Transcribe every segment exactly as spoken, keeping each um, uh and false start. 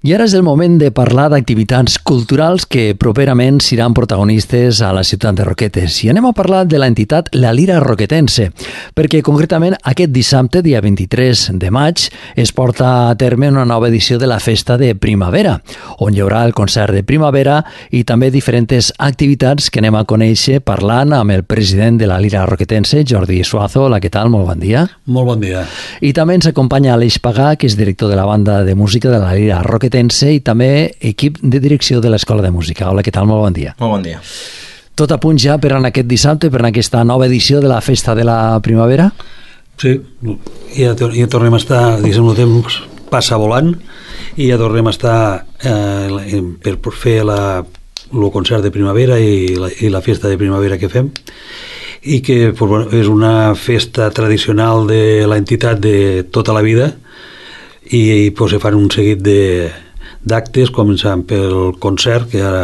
I ara és el moment de parlar d'activitats culturals que properament seran protagonistes a la ciutat de Roquetes. I anem a parlar de l'entitat La Lira Roquetense, perquè concretament aquest dissabte, dia vint-i-tres de maig, es porta a terme una nova edició de la Festa de Primavera, on hi haurà el concert de primavera i també diferents activitats que anem a conèixer parlant amb el president de La Lira Roquetense, Jordi Suazo. Hola, què tal? Molt bon dia. Molt bon dia. I també ens acompanya Aleix Pagà, que és director de la banda de música de La Lira Roquetense i també equip de direcció de l'Escola de Música. Hola, què tal? Molt bon dia. Molt bon dia. Tot a punt ja per en aquest dissabte, per en aquesta nova edició de la Festa de la Primavera? Sí, ja, ja tornem a estar, diguéssim, el temps passa volant i ja tornem a estar eh, per, per fer la, el concert de primavera i la, i la festa de primavera que fem, i que pues, bueno, és una festa tradicional de l'entitat de tota la vida, i pues, se fan un seguit d'actes, començant pel concert, que ara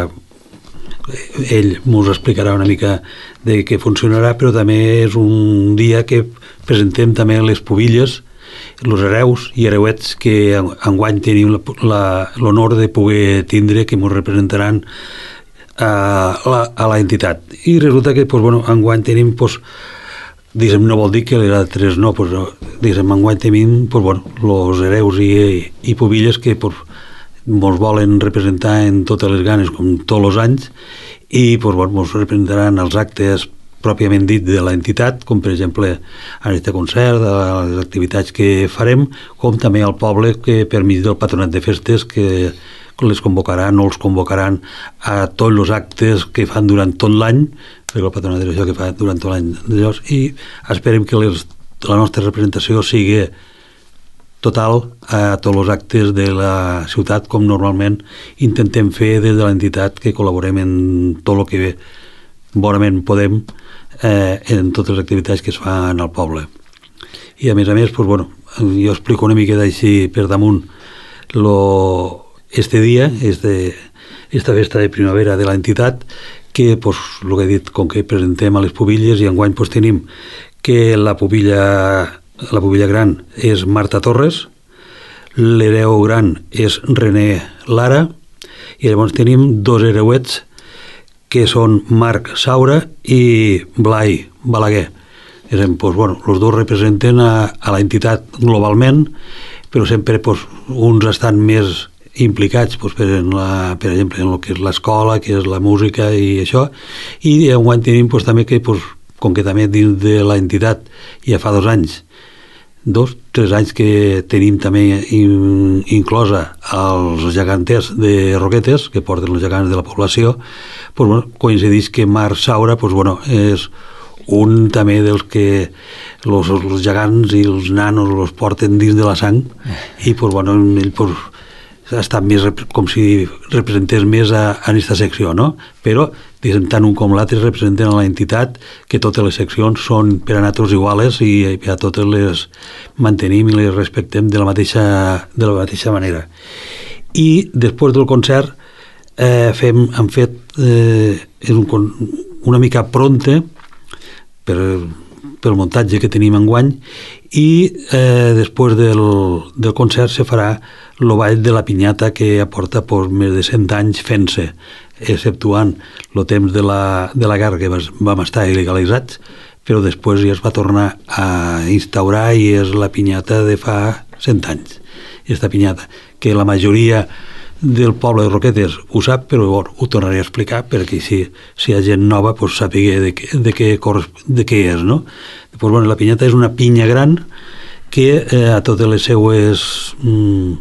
ell ens explicarà una mica de què funcionarà, però també és un dia que presentem també les pubilles, els hereus i hereuets que enguany tenim l'honor de poder tindre, que ens representaran a la, a la entitat. I resulta que pues, bueno, enguany tenim pues, diguem, no vol dir que les altres no, pues, diguem, enguany tenim pues, bueno, els hereus i, i pubilles que pues, ens volen representar en totes les ganes, com tots els anys, i pues, bueno, ens representaran els actes pròpiament dit de l'entitat, com per exemple en aquest concert, les activitats que farem, com també al poble, que per mig del Patronat de Festes, que les convocaran o els convocaran a tots els actes que fan durant tot l'any, perquè el Patronat és això que fa durant tot l'any, i esperem que les, la nostra representació sigui total a tots els actes de la ciutat, com normalment intentem fer des de l'entitat, que col·laborem en tot el que bonament podem eh, en totes les activitats que es fan al poble. I a més a més, pues, bueno, jo explico una miqueta així per damunt lo este dia, este, esta festa de primavera de l'entitat, que, pues, el que he dit, com que presentem a les pubilles, i enguany pues, tenim que la pubilla, la pubilla gran és Marta Torres, l'hereu gran és René Lara, i llavors tenim dos hereuets que són Marc Saura i Blai Balaguer. És, pues, bueno, els dos representen a, a l'entitat globalment, però sempre pues, uns estan més implicats pues, per, en la, per exemple en el que és l'escola, que és la música i això, i enguany tenim pues, també que, pues, com que també dins de l'entitat ja fa dos anys, dos, tres anys que tenim també in, inclosa els geganters de Roquetes, que porten els gegants de la població, pues, bueno, coincideix que Marc Saura pues, bueno, és un també dels que els, els gegants i els nanos els porten dins de la sang, i pues, bueno, ell pues, ha estat més com si representés més a, a aquesta secció, no? Però diguem, tant un com l'altre representen a la entitat, que totes les seccions són per a nosaltres iguales i a totes les mantenim i les respectem de la mateixa, de la mateixa manera. I després del concert eh, fem, hem fet eh, és un, una mica pronta per, pel muntatge que tenim enguany, i eh, després del, del concert se farà el ball de la pinyata, que aporta pues, més de cent anys fent-se, exceptuant el temps de la, de la guerra, que vam estar il·legalitzats, però després ja es va tornar a instaurar i és la pinyata de fa cent anys. Aquesta pinyata, que la majoria del poble de Roquetes ho sap, però bueno, ho tornaré a explicar perquè si, si hi ha gent nova pues, sàpiga de, de, què, de què és, no? Pues, bueno, la pinyata és una pinya gran que eh, a totes les seues mm,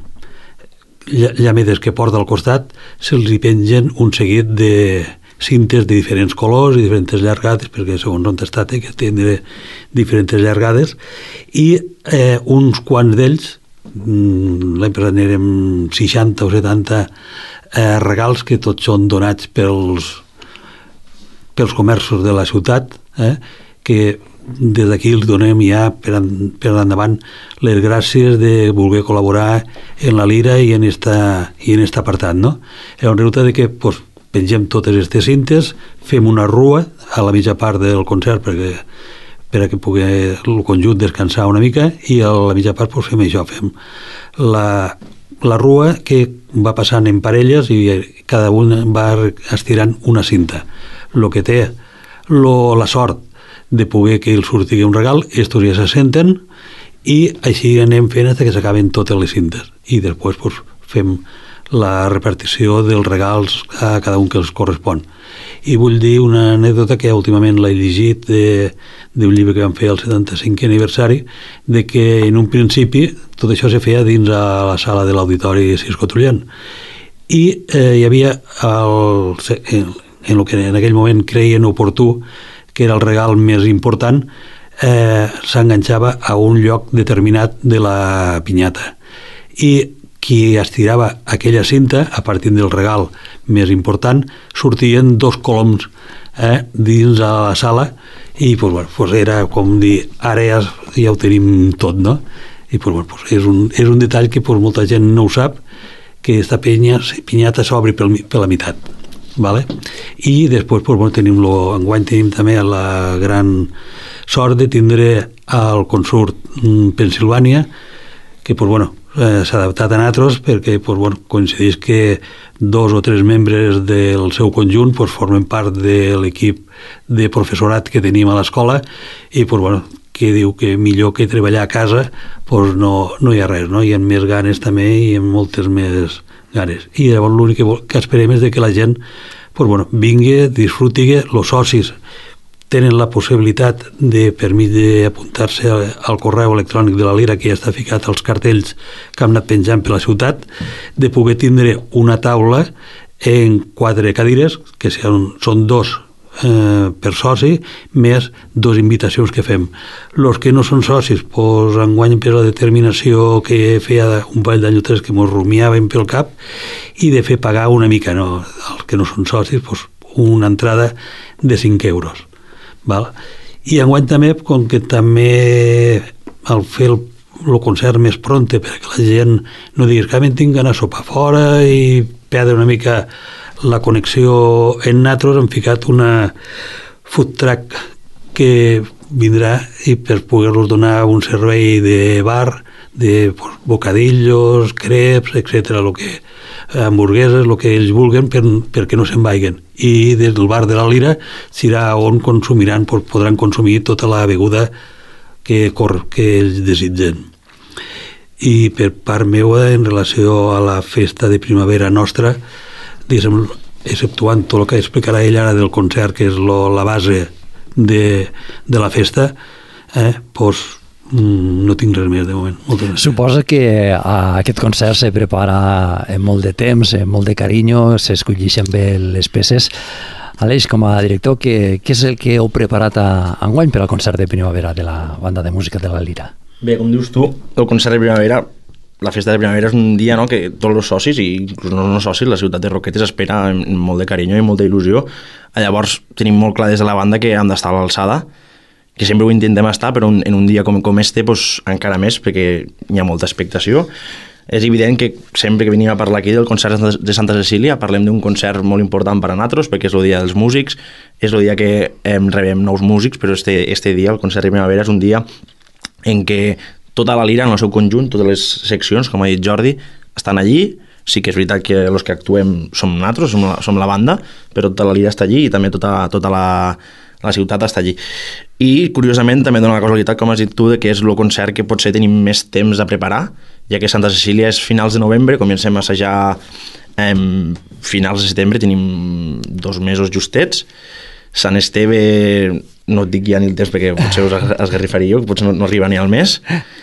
llamedes que porta al costat se'ls hi pengen un seguit de cintes de diferents colors i diferents llargades, perquè segons on està té que tindre diferents llargades, i eh, uns quants d'ells, l'any passat n'érem seixanta o setanta eh, regals que tots són donats pels, pels comerços de la ciutat, eh, que des d'aquí els donem ja per, en, per endavant les gràcies de voler col·laborar en la Lira i en esta, i en esta apartat, no? Llavors resulta de que pues, pengem totes aquestes cintes, fem una rua a la mitja part del concert perquè per a que pugui el conjunt descansar una mica, i a la mitja part pues, fem això, fem la, la rua que va passant en parelles i cada un va estirant una cinta. El que té lo, la sort de poder que el surti un regal, estos ja se senten i així anem fent fins que s'acaben totes les cintes i després pues, fem la repartició dels regals a cada un que els correspon. I vull dir una anècdota que últimament l'he llegit d'un llibre que vam fer al setanta-cinquè aniversari, de que en un principi tot això se feia dins a la sala de l'Auditori Cisco Trullant i eh, hi havia el, en, en el que en aquell moment creien oportú, que era el regal més important, eh, s'enganxava a un lloc determinat de la pinyata i qui estirava aquella cinta, a partir del regal més important, sortien dos coloms eh, dins a la sala i pues, bueno, pues era com dir, ara ja, ja ho tenim tot, no? I pues, bueno, pues és, un, és un detall que pues, molta gent no ho sap, que esta penya, pinyata s'obri per, per la meitat. Vale? I després pues, bueno, tenim lo, enguany tenim també la gran sort de tindre al Consort Pensilvània, que pues, bueno, eh, s'ha adaptat a nosaltres perquè pues, bueno, coincideix que dos o tres membres del seu conjunt pues, formen part de l'equip de professorat que tenim a l'escola i pues, bueno, que diu que millor que treballar a casa pues, no, no hi ha res, no? Hi ha més ganes també i hi ha moltes més ganes. I llavors l'únic que, que esperem és de que la gent pues, bueno, vingui, disfruti, els socis tenen la possibilitat de permís d'apuntar-se al correu electrònic de la Lira, que ja està ficat als cartells que hem anat penjant per la ciutat, de poder tindre una taula en quatre cadires, que són, són dos eh, per soci, més dos invitacions que fem. Els que no són socis, pues, enguany per la determinació que feia un parell d'anys o tres que mos rumiaven pel cap, i de fer pagar una mica, no? Els que no són socis, pues, una entrada de cinc euros. Val? I enguany també, com que també al fer el, el concert més pronte perquè la gent no diguis que tinc d'anar a sopar fora i perdre una mica la connexió en nosaltres, hem ficat una food truck que vindrà i per poder-los donar un servei de bar, de pues, bocadillos, creps, etcètera, lo que hamburgueses, el que ells vulguen per, perquè no se'n vagin. I des del bar de la Lira serà on consumiran, podran consumir tota la beguda que, que ells desitgen. I per part meva, en relació a la festa de primavera nostra, diguéssim, exceptuant tot el que explicarà ell ara del concert, que és lo, la base de, de la festa, eh, doncs no tinc res més de moment. Suposa que a aquest concert se prepara en molt de temps, en molt de carinyo, s'escollixen bé les peces. Aleix, com a director, què, què és el que heu preparat a, enguany per al concert de primavera de la banda de música de la Lira? Bé, com dius tu, el concert de primavera, la festa de primavera és un dia, no?, que tots els socis, i inclús no els socis, la ciutat de Roquetes espera amb molt de carinyo i molta il·lusió. Llavors tenim molt clar des de la banda que hem d'estar a l'alçada, que sempre ho intentem estar, però en un dia com, com este pues, encara més, perquè hi ha molta expectació. És evident que sempre que venim a parlar aquí del concert de Santa Cecília parlem d'un concert molt important per a nosaltres, perquè és el dia dels músics, és el dia que eh, rebem nous músics, però este, este dia, el concert de primavera, és un dia en què tota la Lira, en el seu conjunt, totes les seccions, com ha dit Jordi, estan allí. Sí que és veritat que els que actuem som nosaltres, som la, som la banda, però tota la Lira està allí i també tota, tota la, la ciutat està allí. I, curiosament, també dona la casualitat, com has dit tu, de que és el concert que potser tenim més temps a preparar, ja que Santa Cecília és finals de novembre, comencem a assajar eh, finals de setembre, tenim dos mesos justets. Sant Esteve, no et dic ja ni el temps perquè potser us esgarrifaríeu, que potser no, no arriba ni al mes.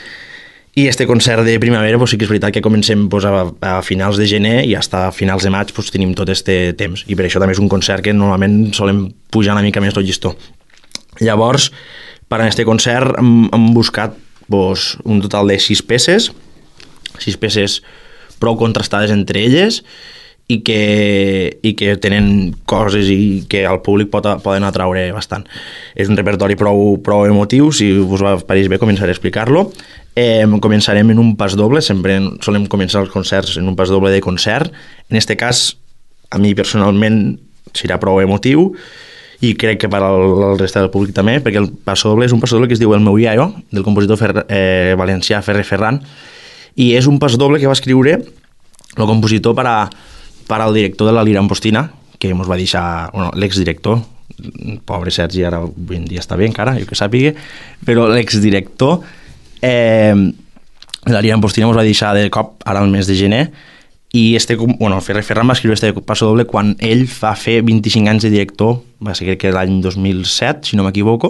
I este concert de primavera pues, sí que és veritat que comencem pues, a, a finals de gener i fins a finals de maig pues, tenim tot este temps. I per això també és un concert que normalment solem pujar una mica més el llistó. Llavors, per a este concert hem, hem buscat pues, un total de sis peces, sis peces prou contrastades entre elles i que, i que tenen coses i que al públic pot, poden atraure bastant. És un repertori prou, prou emotiu, si us va pareix bé començaré a explicar-lo. Eh, començarem en un pas doble, sempre solem començar els concerts en un pas doble de concert. En este cas, a mi personalment serà prou emotiu i crec que per al resta del públic també, perquè el pas doble és un pas doble que es diu El meu iaio, del compositor fer, eh, valencià Ferrer Ferran, i és un pas doble que va escriure el compositor per, a, per al director de la Lira Ampostina, que ens va deixar, bueno, l'exdirector, pobre Sergi, ara avui en dia està bé encara, jo que sàpiga, però l'exdirector eh, de la Lira Ampostina ens va deixar de cop ara al mes de gener, i este, bueno, Ferrer Ferran va escriure este passo doble quan ell va fer vint-i-cinc anys de director, va ser crec que l'any dos mil set, si no m'equivoco,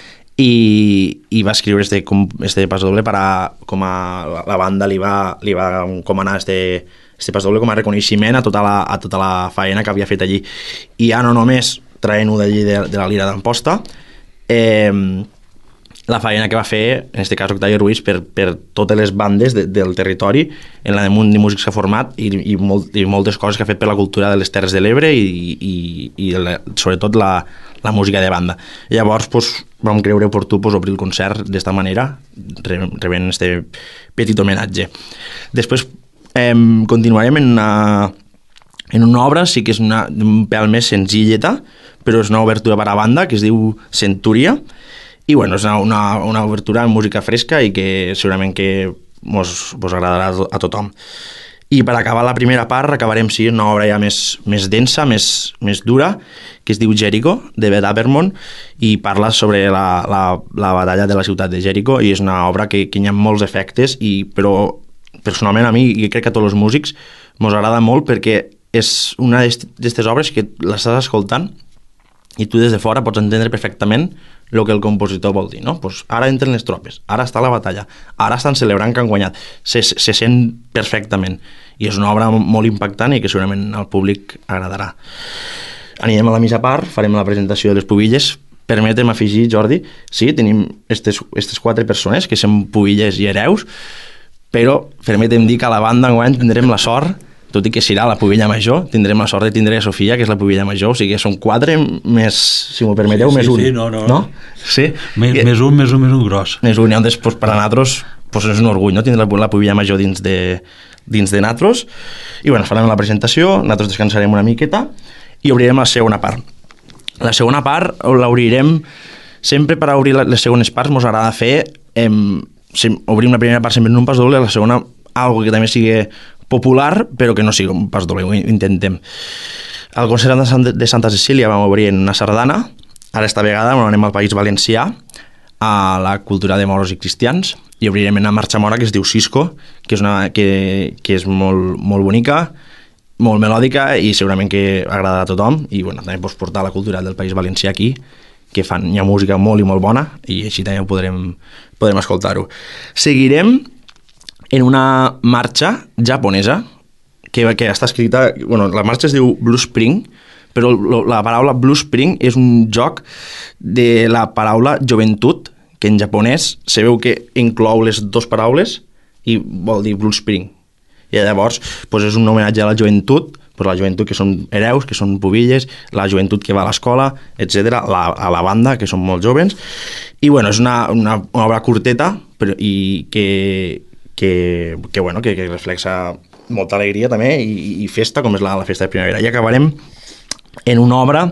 i, i va escriure este, este passo doble per a, com a la banda li va, li va encomanar este, este passo doble com a reconeixement a tota, la, a tota la faena que havia fet allí. I ja no només traient-ho d'allí de, de la Lira d'Amposta, eh, la feina que va fer, en aquest cas Octavio Ruiz, per, per totes les bandes de, del territori, en la de munt de músics que ha format i, i, molt, i moltes coses que ha fet per la cultura de les Terres de l'Ebre i, i, i la, sobretot la, la música de banda. I llavors pues, vam creure oportú pues, obrir el concert d'esta manera, rebent este petit homenatge. Després eh, continuarem en una, en una obra, sí que és una, un pèl més senzilleta, però és una obertura per a banda que es diu Centúria. I bueno, és una, una, una obertura amb música fresca i que segurament que mos, mos agradarà a tothom. I per acabar la primera part acabarem sí, una obra ja més, més densa, més, més dura, que es diu Jericho, de Beth Avermont, i parla sobre la, la, la batalla de la ciutat de Jericho, i és una obra que, que hi ha molts efectes, i, però personalment a mi, i crec que a tots els músics, mos agrada molt perquè és una d'aquestes obres que l'estàs escoltant i tu des de fora pots entendre perfectament el que el compositor vol dir, no? Pues ara entren les tropes, ara està la batalla, ara estan celebrant que han guanyat, se, se sent perfectament, i és una obra molt impactant i que segurament al públic agradarà. Anirem a la missa part, farem la presentació de les pubilles. Permetem afegir, Jordi, sí, tenim aquestes quatre persones que són pubilles i hereus, però permetem dir que a la banda enguany tindrem la sort, tot i que serà la pubilla major, tindrem la sort de tindre a Sofia, que és la pubilla major, o sigui que són quatre més, si m'ho permeteu, sí, més sí, un. Sí, no, no. no? Sí? Més, I, més un, més un, més un gros. Més un, i llavors, pues, per a nosaltres pues, és un orgull, no?, tindre la, la pubilla major dins de, dins de nosaltres. I bueno, farem la presentació, nosaltres descansarem una miqueta i obrirem la segona part. La segona part l'obrirem, sempre per obrir les segones parts mos agrada fer, em, obrim la primera part sempre en un pas doble, la segona algo que també sigui popular, però que no sigui un pas doble, ho intentem. Al concert de Santa Cecília vam obrir en una sardana, ara esta vegada anem al País Valencià, a la cultura de moros i cristians, i obrirem una marxa mora que es diu Cisco, que és, una, que, que és molt, molt bonica, molt melòdica i segurament que agradarà a tothom, i bueno, també pots portar la cultura del País Valencià aquí, que fan, hi ha música molt i molt bona, i així també ho podrem, podrem escoltar-ho. Seguirem en una marxa japonesa que, que està escrita... Bueno, la marxa es diu Blue Spring, però la paraula Blue Spring és un joc de la paraula joventut, que en japonès se veu que inclou les dues paraules i vol dir Blue Spring. I llavors pues és un homenatge a la joventut, pues la joventut que són hereus, que són pubilles, la joventut que va a l'escola, etcètera, la, a la banda, que són molt joves. I bueno, és una, una, una obra curteta però, i que... que, que, bueno, que, que reflexa molta alegria també i, i festa, com és la, la festa de primavera. I acabarem en una obra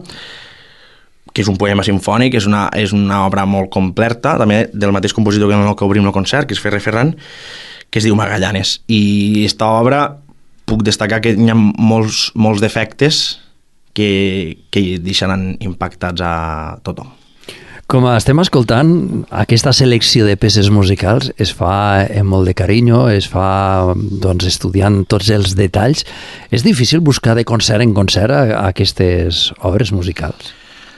que és un poema simfònic, és una, és una obra molt completa, també del mateix compositor que en el que obrim el concert, que és Ferrer Ferran, que es diu Magallanes. I aquesta obra puc destacar que hi ha molts, molts defectes que, que deixaran impactats a tothom. Com estem escoltant, aquesta selecció de peces musicals es fa amb molt de carinyo, es fa doncs, estudiant tots els detalls. És difícil buscar de concert en concert a aquestes obres musicals?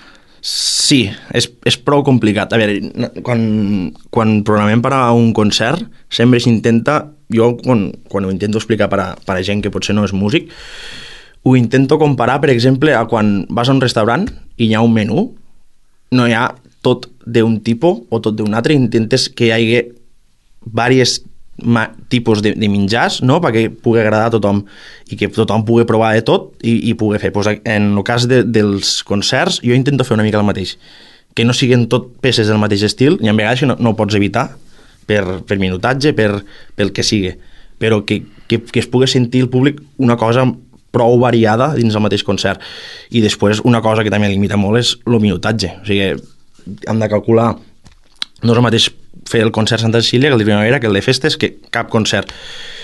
Sí, és, és prou complicat. A veure, quan, quan programem per a un concert, sempre s'intenta, jo quan, quan ho intento explicar per a, per a gent que potser no és músic, ho intento comparar, per exemple, a quan vas a un restaurant i hi ha un menú, no hi ha tot d'un tipus o tot d'un altre, intentes que hi hagi diversos tipus de, de menjars, no?, perquè pugui agradar a tothom i que tothom pugui provar de tot i, i pugui fer. Pues en el cas de, dels concerts, jo intento fer una mica el mateix, que no siguin tot peces del mateix estil, i en vegades no, no ho pots evitar per, per minutatge, per, pel que sigui, però que, que, que es pugui sentir el públic una cosa prou variada dins el mateix concert. I després una cosa que també limita molt és el minutatge, o sigui, hem de calcular, no és el mateix fer el concert Santa Cecília que el de primavera, que el de festes, que cap concert.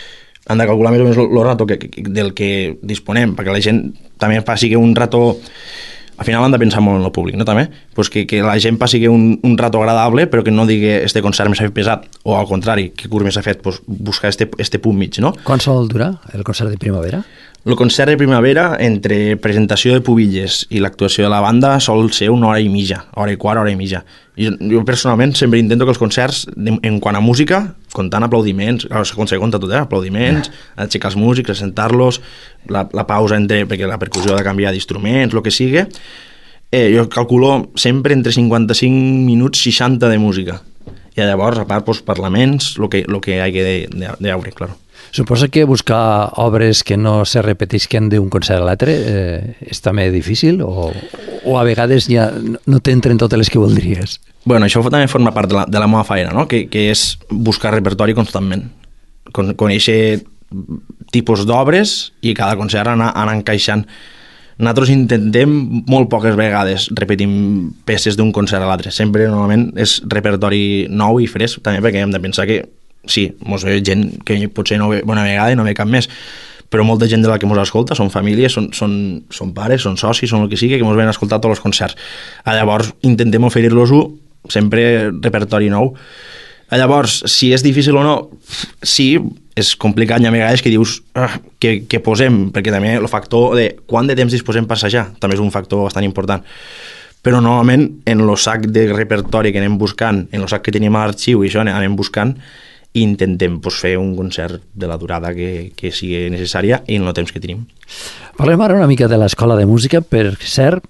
han de calcular més o menys el rato que, que, del que disponem, perquè la gent també faci que un rato... Al final han de pensar molt en el públic, no, també? Pues que, que la gent passi un, un rato agradable, però que no digui este concert m'ha fet pesat, o al contrari, que curt m'ha fet, pues, buscar este, este punt mig, no? Quan sol durar el concert de primavera? El concert de primavera, entre presentació de pubilles i l'actuació de la banda, sol ser una hora i mitja, hora i quart, hora i mitja. Jo, jo personalment sempre intento que els concerts, en quant a música, comptant aplaudiments, com se compta tot, eh? aplaudiments, aixecar els músics, assentar-los, la, la pausa entre, perquè la percussió ha de canviar d'instruments, el que sigui, eh, jo calculo sempre entre cinquanta-cinc minuts, seixanta de música. I llavors, a part, doncs, parlaments, el que, lo que hagi de, de, de veure, clar. Suposa que buscar obres que no se repetisquen d'un concert a l'altre eh, és també difícil o, o a vegades ja no t'entren totes les que voldries? Bueno, això també forma part de la, de la meva feina, no? que, que és buscar repertori constantment. Con, conèixer tipus d'obres i cada concert anar, anar encaixant. Nosaltres intentem molt poques vegades repetim peces d'un concert a l'altre. Sempre, normalment, és repertori nou i fresc, també perquè hem de pensar que sí, mos ve gent que potser no ve una vegada i no ve cap més, però molta gent de la que mos escolta són famílies, són, són, són pares, són socis, són el que sigui, que mos ven a escoltar tots els concerts. Llavors intentem oferir-los-ho sempre repertori nou. Llavors, si és difícil o no, sí, és complicat, hi ha vegades que dius ah, que, que posem, perquè també el factor de quant de temps disposem per assajar també és un factor bastant important. Però normalment en el sac de repertori que anem buscant, en el sac que tenim a l'arxiu i això anem buscant, i intentem pues, fer un concert de la durada que, que sigui necessària i en el temps que tenim. Parlem ara una mica de l'Escola de Música. Per cert,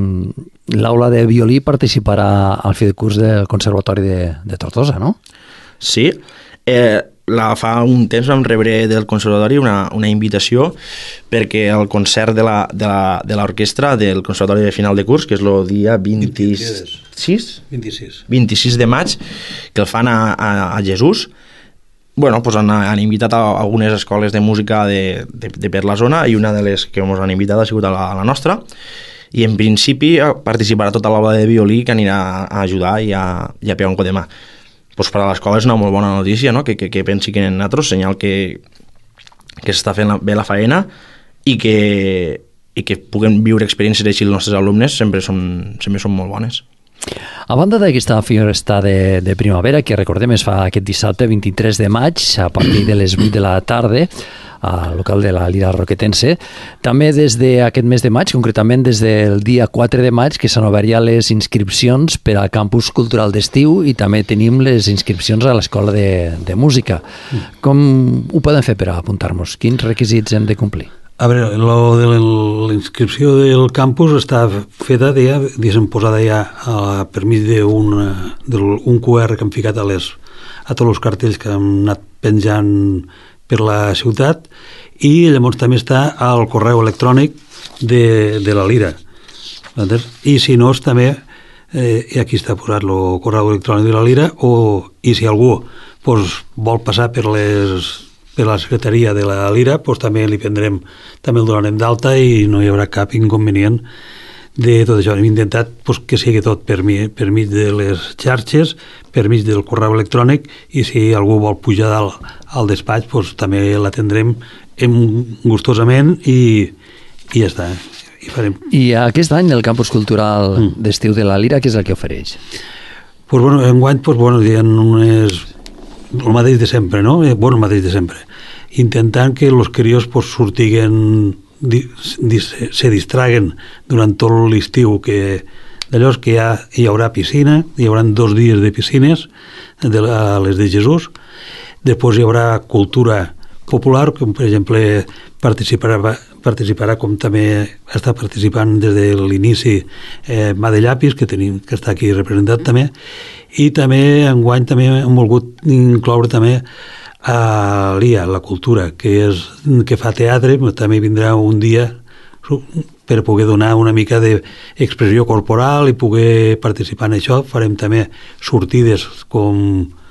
l'aula de violí participarà al fi de curs del Conservatori de, de Tortosa, no? Sí. Eh, la, fa un temps vam rebre del Conservatori una, una invitació perquè el concert de la, de, la, de l'orquestra del Conservatori de final de curs, que és el dia vint-i-sis? vint-i-sis. vint-i-sis de maig, que el fan a, a, a Jesús. Bueno, pues han, han invitat a algunes escoles de música de, de, de per la zona i una de les que ens han invitat ha sigut a la, a la nostra i en principi participarà tota l'aula de violí que anirà a ajudar i a, i a pegar un cop de mà. Pues per a l'escola és una molt bona notícia, no? que, que, que pensi que en nosaltres, senyal que, que s'està fent la, bé la faena i que, i que puguem viure experiències així els nostres alumnes sempre són, sempre són molt bones. A banda d'aquesta festa de, de primavera, que recordem es fa aquest dissabte vint-i-tres de maig a partir de les vuit de la tarda al local de la Lira Roquetense, també des d'aquest mes de maig, concretament des del dia quatre de maig, que s'han obert ja les inscripcions per al campus cultural d'estiu i també tenim les inscripcions a l'Escola de, de Música. Com ho podem fer per a apuntar-nos? Quins requisits hem de complir? A veure, lo de la inscripció del campus està feta ja, diguéssim, posada ja a, per mig d'un un Q R que hem ficat a, les, a tots els cartells que hem anat penjant per la ciutat i llavors també està al correu electrònic de, de la Lira. I si no, també, eh, i aquí està posat el correu electrònic de la Lira, o, i si algú pues, vol passar per les per la secretaria de la Lira, doncs també li prendrem, també el donarem d'alta i no hi haurà cap inconvenient de tot això. Hem intentat doncs, que sigui tot per, mi, per mig de les xarxes, per mig del correu electrònic, i si algú vol pujar al, al despatx, doncs també l'atendrem gustosament i, i ja està. I, farem. I aquest any el campus cultural mm. d'estiu de la Lira, què és el que ofereix? Pues bueno, enguany, pues bueno, dient unes... el mateix de sempre, no? Bueno, el mateix de sempre. Intentant que els crios pues, sortiguen, di, di, se distraguen durant tot l'estiu, que d'allò que hi, ha, hi haurà piscina, hi haurà dos dies de piscines, de la, les de Jesús, després hi haurà cultura popular, com per exemple participarà, participarà com també està participant des de l'inici eh, Mà de Llapis, que tenim, que està aquí representat també, i també enguany també hem volgut incloure també a l'I A, la cultura, que, és, que fa teatre, també vindrà un dia per poder donar una mica d'expressió corporal i poder participar en això. Farem també sortides com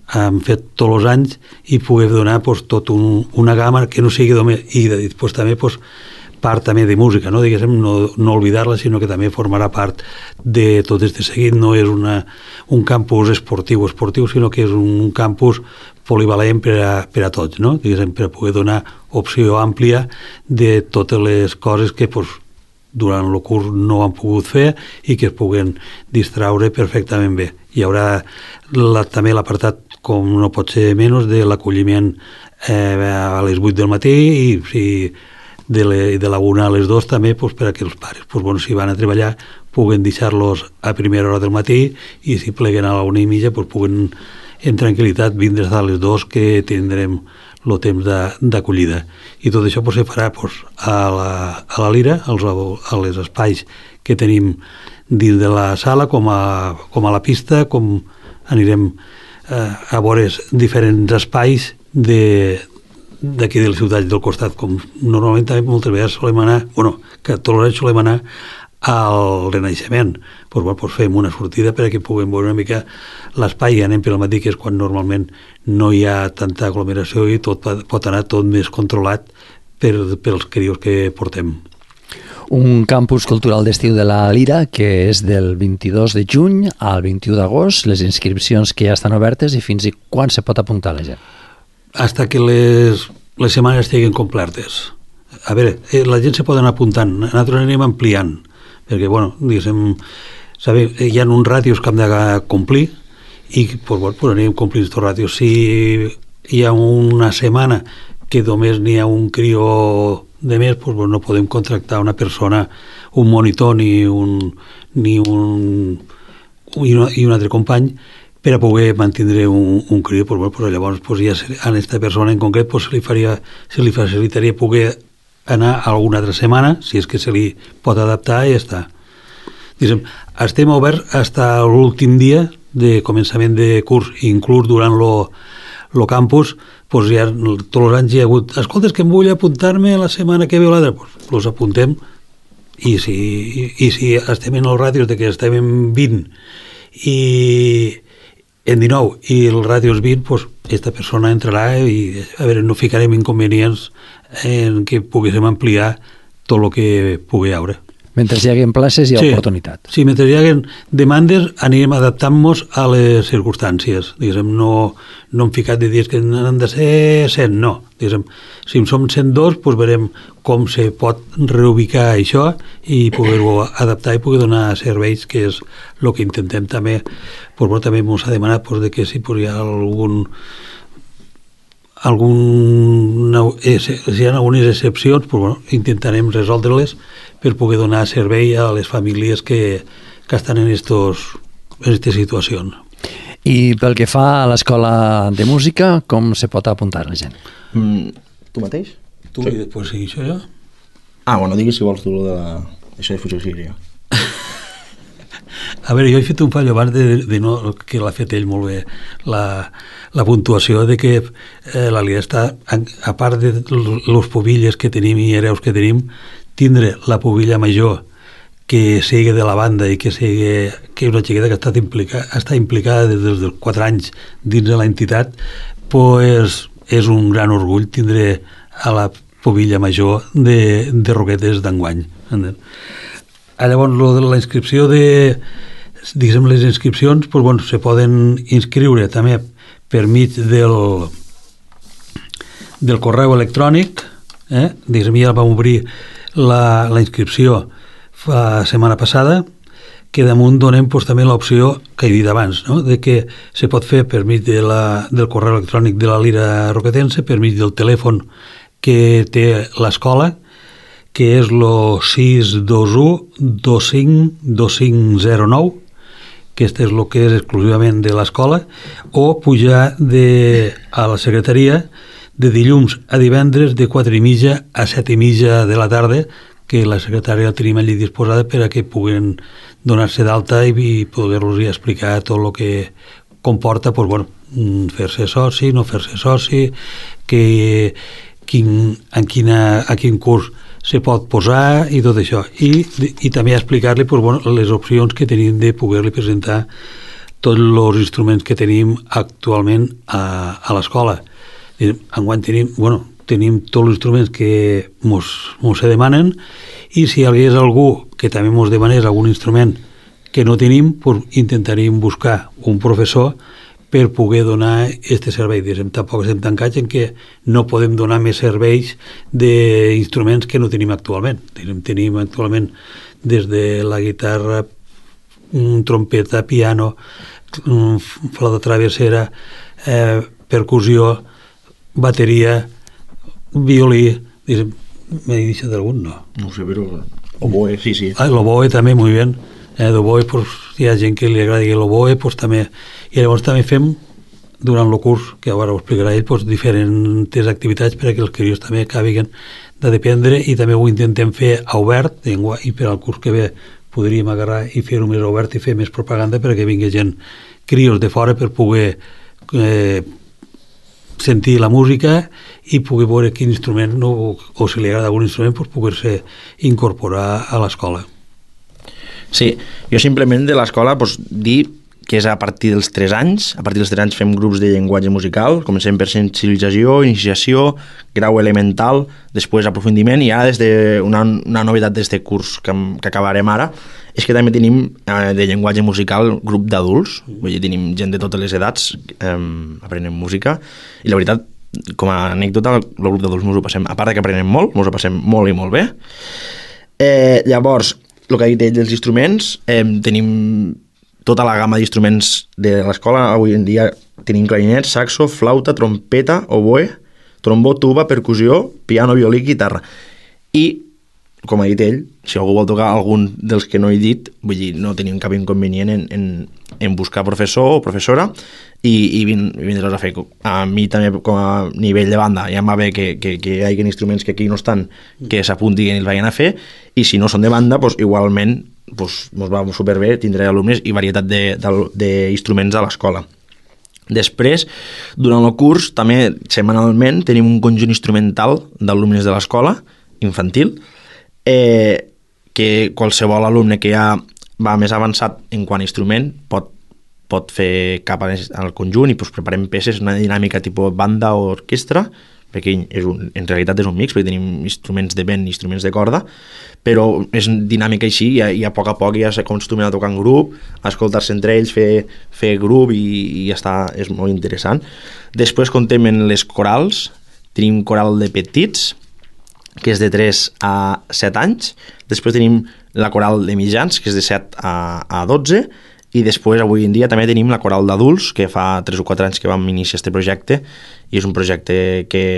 hem fet tots els anys i poder donar pues, tot un, una gamma que no sigui només, i després també pues, part també de música, no, diguéssim, no, no oblidar-la, sinó que també formarà part de tot este seguit. No és una, un campus esportiu esportiu, sinó que és un campus polivalent per a, per a tots, no? Diguéssim, per a poder donar opció àmplia de totes les coses que pues, durant el curs no han pogut fer i que es puguen distraure perfectament bé. Hi haurà la, també l'apartat, com no pot ser menys, de l'acolliment eh, a les vuit del matí i si de, le, de la una a les dues també pues, per a que els pares, pues, bueno, si van a treballar, puguen deixar-los a primera hora del matí i si pleguen a la una i mitja pues, puguen en tranquil·litat vindre a les dues que tindrem el temps d'acollida. I tot això pues, se farà pues, a, la, a la Lira, als, a les espais que tenim dins de la sala, com a, com a la pista, com anirem eh, a veure diferents espais de d'aquí de les ciutats del costat, com normalment també moltes vegades solem anar, bueno, que tots els anys solem anar al Renaixement, pues, bueno, pues fem una sortida perquè puguem veure una mica l'espai i anem pel matí, que és quan normalment no hi ha tanta aglomeració i tot pot anar tot més controlat per, pels crios que portem. Un campus cultural d'estiu de la Lira que és del vint-i-dos de juny al vint-i-u d'agost, les inscripcions que ja estan obertes i fins i quan se pot apuntar la gent? Hasta que les, les setmanes estiguin complertes. A veure, eh, la gent se poden apuntant, nosaltres anem ampliant, perquè, bueno, diguéssim, sabe, hi ha uns ràtios que hem de complir i pues, bueno, pues anem complint aquests ràtios. Si hi ha una setmana que només n'hi ha un crió de més, pues, bueno, no podem contractar una persona, un monitor ni un, ni un, i un, i un altre company per a poder mantindre un, un crió, pues, bueno, pues, llavors pues, ja a aquesta persona en concret pues, se, li faria, se li facilitaria poder anar alguna altra setmana, si és que se li pot adaptar i ja està. Diguem, estem oberts fins a l'últim dia de començament de curs, inclús durant el campus, pues ja tots els anys hi ha hagut, escolta, és que em vull apuntar-me la setmana que ve o l'altra, doncs pues, apuntem i si, i, i si estem en els ràtios de que estem en vint i en dinou i el ràdio és vint, doncs aquesta persona entrarà i a veure, no ficarem inconvenients en què poguéssim ampliar tot el que pugui haure. Mentre hi hagi places hi ha sí, oportunitat. Sí, mentre hi hagi demandes anirem adaptant-nos a les circumstàncies. Diguéssim, no, no hem ficat de dies que han de ser cent, no. Diguéssim, si en som cent dos, doncs veurem com se pot reubicar això i poder-ho adaptar i poder donar serveis, que és el que intentem també. Doncs, bueno, també ens ha demanat doncs, de que si pues, hi ha algun algun si hi ha algunes excepcions, doncs, bueno, intentarem resoldre-les per poder donar servei a les famílies que, que estan en aquestes situacions. I pel que fa a l'escola de música, com se pot apuntar la gent? Mm, tu mateix? Tu sí. I després seguir això jo? Ah, bueno, digues si vols tu de la... això de fusió síria. A veure, jo he fet un fallo abans de, de no, que l'ha fet ell molt bé, la, la puntuació de que eh, la Lira està, a, a part de les pobilles que tenim i hereus que tenim, tindre la pobilla major que sigui de la banda i que sigui que una xiqueta que ha estat implicada, està implicada des dels quatre anys dins de l'entitat, pues, és un gran orgull tindre a la pobilla major de, de Roquetes d'enguany. Llavors, lo de la inscripció de, diguem, les inscripcions, pues, bueno, se poden inscriure també per mig del, del correu electrònic, eh? Diguem, ja vam obrir la, la inscripció la setmana passada, que damunt donem pues, també l'opció que he dit abans, no? De que se pot fer per mig de la, del correu electrònic de la Lira Roquetense, per mig del telèfon que té l'escola, que és el sis dos u dos cinc dos cinc zero nou, que este és el que és exclusivament de l'escola, o pujar de, a la secretaria de dilluns a divendres de quatre i mitja a set i mitja de la tarda, que la secretària la tenim allí disposada per a que puguen donar-se d'alta i, i poder-los explicar tot el que comporta pues, bueno, fer-se soci, no fer-se soci, que, quin, en quina, a quin curs se pot posar i tot això. I, i també explicar-li pues, bueno, les opcions que tenim de poder-li presentar tots els instruments que tenim actualment a, a l'escola. Enguany tenim, bueno, tenim tots els instruments que mos, mos se demanen, i si hi hagués algú que també mos demanés algun instrument que no tenim, pues intentaríem buscar un professor per poder donar aquest servei. Diguem, tampoc estem tancats en que no podem donar més serveis d'instruments que no tenim actualment. Tenim, tenim actualment des de la guitarra, trompeta, piano, flauta travessera, eh, percussió, bateria, violí. M'he dit d'algun, no? No sé, però l'oboe, sí, sí. Ah, l'oboe també, molt bé. Eh, l'oboe, pues, hi ha gent que li agrada l'oboe, pues, també. I llavors també fem, durant el curs, que ara ho explicarà ell, pues, diferents activitats perquè els crios també acabin de dependre, i també ho intentem fer a obert, i per al curs que ve podríem agarrar i fer-ho més obert i fer més propaganda perquè vingui gent, crios de fora, per poder eh, sentir la música i poder veure quin instrument, no, o, o si li agrada algun instrument, pues, poder-se incorporar a l'escola. Sí, jo simplement de l'escola pues, dir que és a partir dels tres anys. A partir dels tres anys fem grups de llenguatge musical, comencem per sensibilització, iniciació, grau elemental, després aprofundiment, i ara des de una, una novetat d'aquest curs que, que acabarem ara és que també tenim eh, de llenguatge musical grup d'adults, vull dir, tenim gent de totes les edats eh, aprenent música, i la veritat, com a anècdota, el grup d'adults ens ho passem, a part que aprenem molt, ens ho passem molt i molt bé. Eh, llavors, el que ha dit ell dels instruments, eh, tenim tota la gamma d'instruments de l'escola. Avui en dia tenim clarinet, saxo, flauta, trompeta, oboe, trombó, tuba, percussió, piano, violí, guitarra. I, com ha dit ell, si algú vol tocar algun dels que no he dit, vull dir, no tenim cap inconvenient en, en, en buscar professor o professora i, i vindre-los a fer. A mi també, com a nivell de banda, ja em va bé que, que, que hi hagi instruments que aquí no estan, que s'apuntin i els vagin a fer, i si no són de banda, doncs, igualment doncs, ens va superbé tindre alumnes i varietat d'instruments a l'escola. Després, durant el curs, també setmanalment tenim un conjunt instrumental d'alumnes de l'escola infantil, eh, que qualsevol alumne que ja va més avançat en quant a instrument pot, pot fer cap al conjunt, i doncs, preparem peces, una dinàmica tipus banda o orquestra, perquè és un, en realitat és un mix, perquè tenim instruments de vent i instruments de corda, però és dinàmica així, i a, i a poc a poc ja s'acostumen a tocar en grup, a escoltar-se entre ells, fer, fer grup, i, i ja està, és molt interessant. Després contem en les corals, tenim coral de petits, que és de tres a set anys, després tenim la coral de mitjans, que és de set a, a dotze, i després avui en dia també tenim la coral d'adults, que fa tres o quatre anys que vam iniciar aquest projecte, i és un projecte que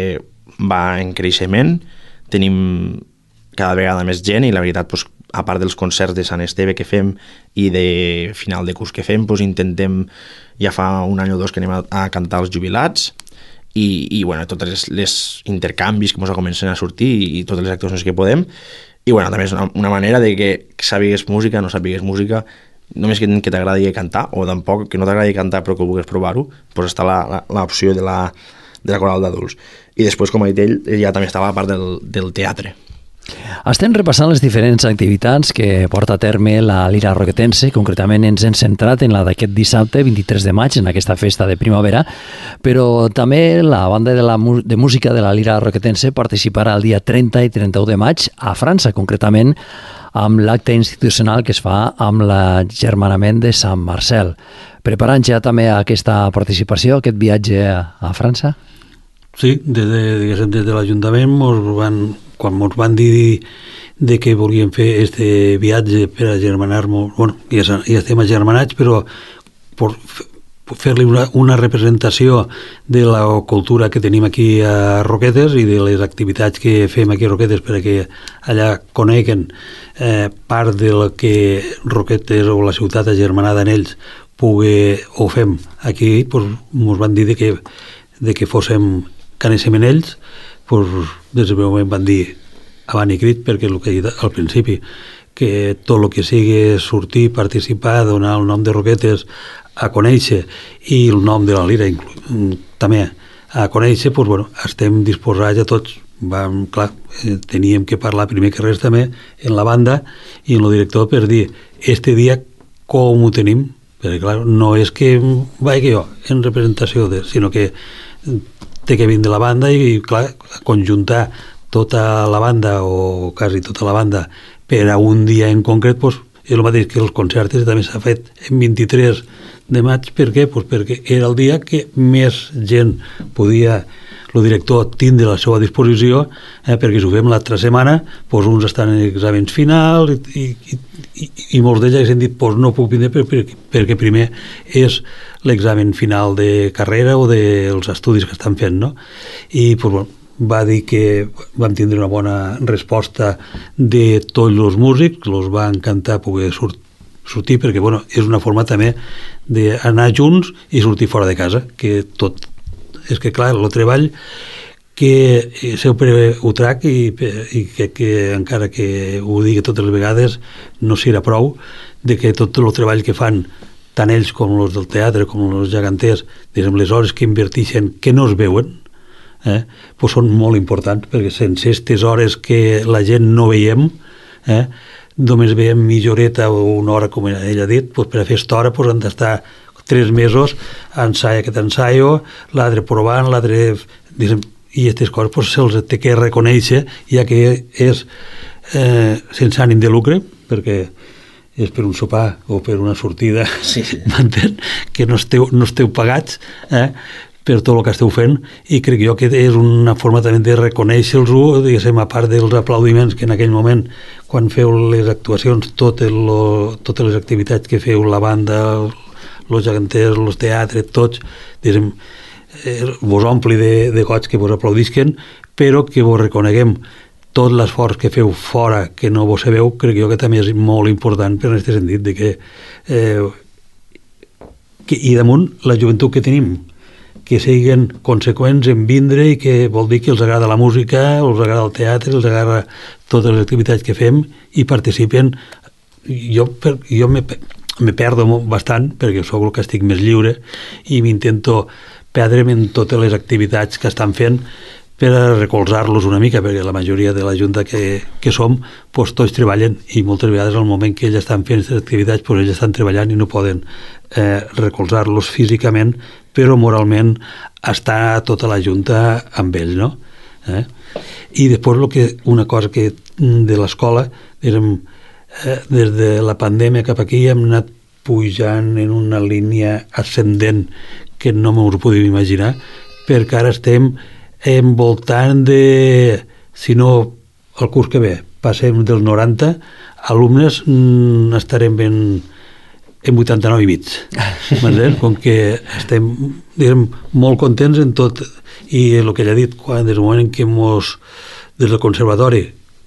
va en creixement, tenim cada vegada més gent, i la veritat, doncs, a part dels concerts de Sant Esteve que fem i de final de curs que fem, doncs, intentem, ja fa un any o dos que anem a, a cantar els jubilats, i, i bueno, totes les, les intercanvis que ens comencen a sortir, i, i totes les actuacions que podem, i bueno, també és una, una manera de que sàpigues música, no sàpigues música, només que, que t'agradi cantar, o tampoc que no t'agradi cantar però que vulguis provar-ho, doncs està l'opció de la, de la coral d'adults. I després, com ha dit ell, ja també està la part del, del teatre. Estem repassant les diferents activitats que porta a terme la Lira Roquetense. Concretament ens hem centrat en la d'aquest dissabte vint-i-tres de maig, en aquesta festa de primavera, però també la banda de, la, de música de la Lira Roquetense participarà el dia trenta i trenta-u de maig a França, concretament amb l'acte institucional que es fa amb l'agermanament de Sant Marcel. Preparant ja també aquesta participació, aquest viatge a França? Sí, des de, diguéssim, des de l'Ajuntament mos van, quan ens van dir de que volíem fer este viatge per agermanar-nos, bueno, ja, ja estem agermanats, però per fer-li una, una representació de la cultura que tenim aquí a Roquetes i de les activitats que fem aquí a Roquetes perquè allà coneguen eh, part del que Roquetes o la ciutat agermanada en ells pugui, o fem aquí, doncs ens van dir de que, de que fóssim que anéssim en ells, doncs des del primer moment van dir avant i crit, perquè el que he dit al principi, que tot el que sigui sortir, participar, donar el nom de Roquetes a conèixer i el nom de la Lira també a conèixer, doncs, bueno, estem disposats a tots. Vam, clar, teníem que parlar primer que res també en la banda i en el director per dir este dia com ho tenim perquè clar, no és que vagi jo en representació, de, sinó que té que vindre la banda i clar, conjuntar tota la banda o quasi tota la banda per a un dia en concret, doncs, és el mateix que els concerts també s'ha fet en vint-i-tres de maig. Per què? Pues perquè era el dia que més gent podia el director tindre a la seva disposició, eh, perquè si ho fem l'altra setmana, doncs uns estan en exàmens final i, i, i, i molts d'ells han dit doncs no puc vindre per, per, perquè primer és l'examen final de carrera o dels estudis que estan fent, no? I doncs, bueno, va dir que vam tindre una bona resposta de tots els músics, els va encantar poder sortir sortir perquè bueno, és una forma també d'anar junts i sortir fora de casa, que tot és que clar, el treball que sempre ho trac i, i que, que encara que ho digui totes les vegades no serà prou de que tot el treball que fan tant ells com els del teatre com els geganters, diguem, les hores que inverteixen que no es veuen, eh, pues són molt importants, perquè sense aquestes hores que la gent no veiem, eh, només veiem mitja horeta o una hora, com ella ha dit, doncs per a fer aquesta hora doncs han d'estar tres mesos ensaia aquest ensaio, l'altre provant, l'altre... I aquestes coses doncs, se'ls té que reconèixer, ja que és eh, sense ànim de lucre, perquè és per un sopar o per una sortida, sí, sí. m'entén? Que no esteu, no esteu pagats, eh? per tot el que esteu fent, i crec jo que és una forma també de reconèixer-los, diguéssim, a part dels aplaudiments que en aquell moment, quan feu les actuacions, totes, lo, totes les activitats que feu, la banda, els geganters, els teatres, tots, diguéssim, eh, vos ompli de, de goig que vos aplaudisquen, però que vos reconeguem tot l'esforç que feu fora, que no vos sabeu, crec jo que també és molt important per en aquest sentit, de que, eh, que i damunt la joventut que tenim, que siguin conseqüents en vindre i que vol dir que els agrada la música, els agrada el teatre, els agrada totes les activitats que fem i participen. Jo, per, jo me, me perdo bastant perquè sóc el que estic més lliure i m'intento perdre'm en totes les activitats que estan fent per a recolzar-los una mica, perquè la majoria de la junta que, que som, doncs tots treballen i moltes vegades al moment que ells estan fent aquestes activitats, doncs ells estan treballant i no poden eh, recolzar-los físicament, però moralment està tota la junta amb ells, no? Eh? I després lo que, una cosa que de l'escola, érem, eh, des de la pandèmia cap aquí hem anat pujant en una línia ascendent que no m'ho podíem imaginar, perquè ara estem envoltant de, si no el curs que ve passem dels noranta alumnes, mm, estarem ben en vuitanta-nou i mig. Com que estem, diguem, molt contents en tot, i el que ella ha dit, quan des del moment en què mos, des del conservatori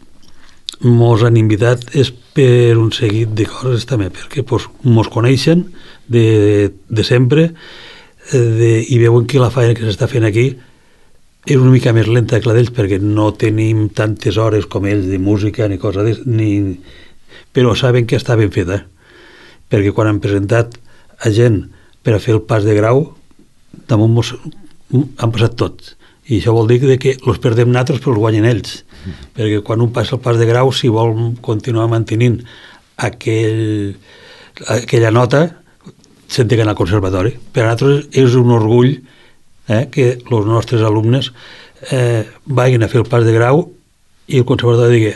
mos han invitat és per un seguit de coses també, perquè pues, mos coneixen de, de sempre de, i veuen que la feina que s'està fent aquí és una mica més lenta que la d'ells, perquè no tenim tantes hores com ells de música ni cosa d'ells, ni... però saben que està ben feta, perquè quan han presentat a gent per a fer el pas de grau, damunt mos han passat tots, i això vol dir que els perdem nosaltres però els guanyen ells, mm. perquè quan un passa el pas de grau, si vol continuar mantenint aquell, aquella nota, se'n té que anar al conservatori. Per a nosaltres és un orgull eh, que els nostres alumnes eh, vagin a fer el pas de grau i el conservatori digui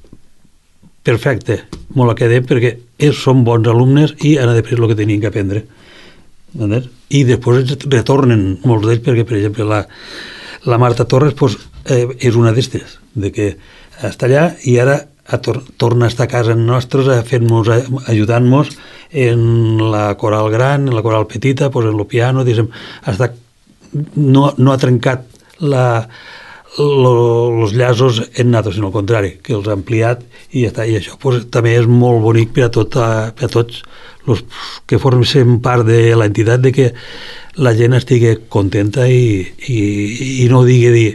perfecte, molt la quedem perquè ells són bons alumnes i han après el que tenien que aprendre. Entens? I després retornen molts d'ells perquè, per exemple, la, la Marta Torres pues, eh, és una d'estes, de que està allà i ara a tor torna a estar a casa nostres fent-nos, ajudant-nos en la coral gran, en la coral petita, pues, en el piano, diguem, està, no, no ha trencat la, els llaços en nato, sinó al contrari, que els ha ampliat i ja està. I això pues, també és molt bonic per a, tot, per a tots els que formem part de l'entitat, de que la gent estigui contenta i, i, i no digui dir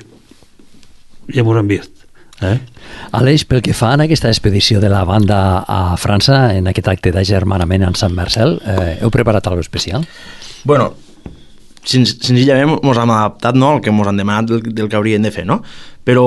ja m'ho han vist. Eh? Aleix, pel que fa en aquesta expedició de la banda a França, en aquest acte d'agermanament en Sant Marcel, eh, heu preparat alguna cosa especial? Bueno, sen senzillament ens hem adaptat, no?, al que ens han demanat del, del que hauríem de fer, no? Però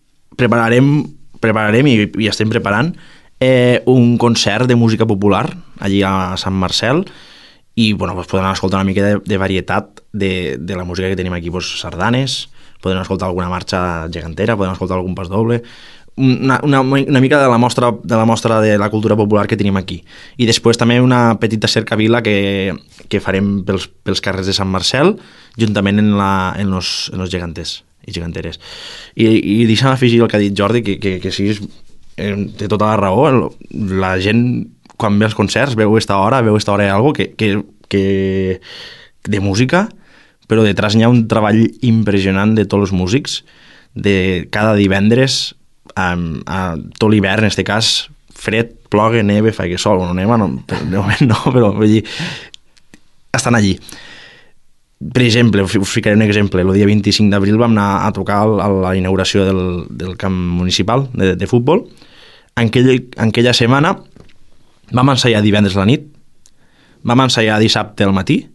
prepararem, prepararem i, i estem preparant eh, un concert de música popular allí a Sant Marcel, i bueno, pues poden escoltar una mica de, de varietat de, de la música que tenim aquí, pues, sardanes, poden escoltar alguna marxa gegantera, poden escoltar algun pas doble, una, una, una mica de la mostra de la mostra de la cultura popular que tenim aquí. I després també una petita cercavila que, que farem pels, pels carrers de Sant Marcel, juntament en, la, en, los, en los geganters i geganteres. I, i deixa'm afegir el que ha dit Jordi, que, que, que sí, eh, té tota la raó. La gent, quan ve als concerts, veu esta hora, veu esta hora algo que, que, que de música, però detrás n'hi ha un treball impressionant de tots els músics, de cada divendres, a, a tot l'hivern, en aquest cas, fred, plogue, neve, fa que sol, no neva, no, de moment no, però vull dir, estan allí. Per exemple, us ficaré un exemple, el dia vint-i-cinc d'abril vam anar a tocar a la inauguració del, del camp municipal de, de futbol. En, aquell, en aquella setmana vam ensaiar divendres a la nit, vam ensaiar dissabte al matí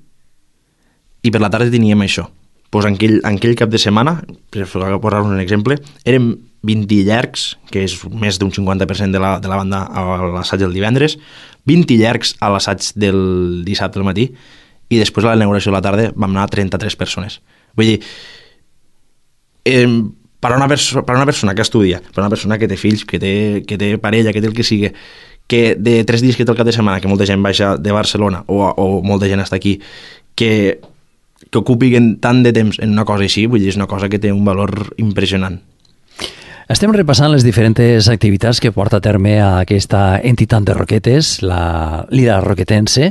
i per la tarda teníem això. Pues en, aquell, en aquell cap de setmana, per posar-vos un exemple, érem vint llargs, que és més d'un cinquanta per cent de la, de la banda a l'assaig del divendres, vint llargs a l'assaig del dissabte al matí, i després a la inauguració de la tarda vam anar trenta-tres persones. Vull dir, eh, per, a una perso per a una persona que estudia, per a una persona que té fills, que té, que té parella, que té el que sigui, que de tres dies que té el cap de setmana, que molta gent baixa de Barcelona o, o molta gent està aquí, que, que ocupin tant de temps en una cosa així, vull dir, és una cosa que té un valor impressionant. Estem repassant les diferents activitats que porta a terme aquesta entitat de Roquetes, la Lira Roquetense,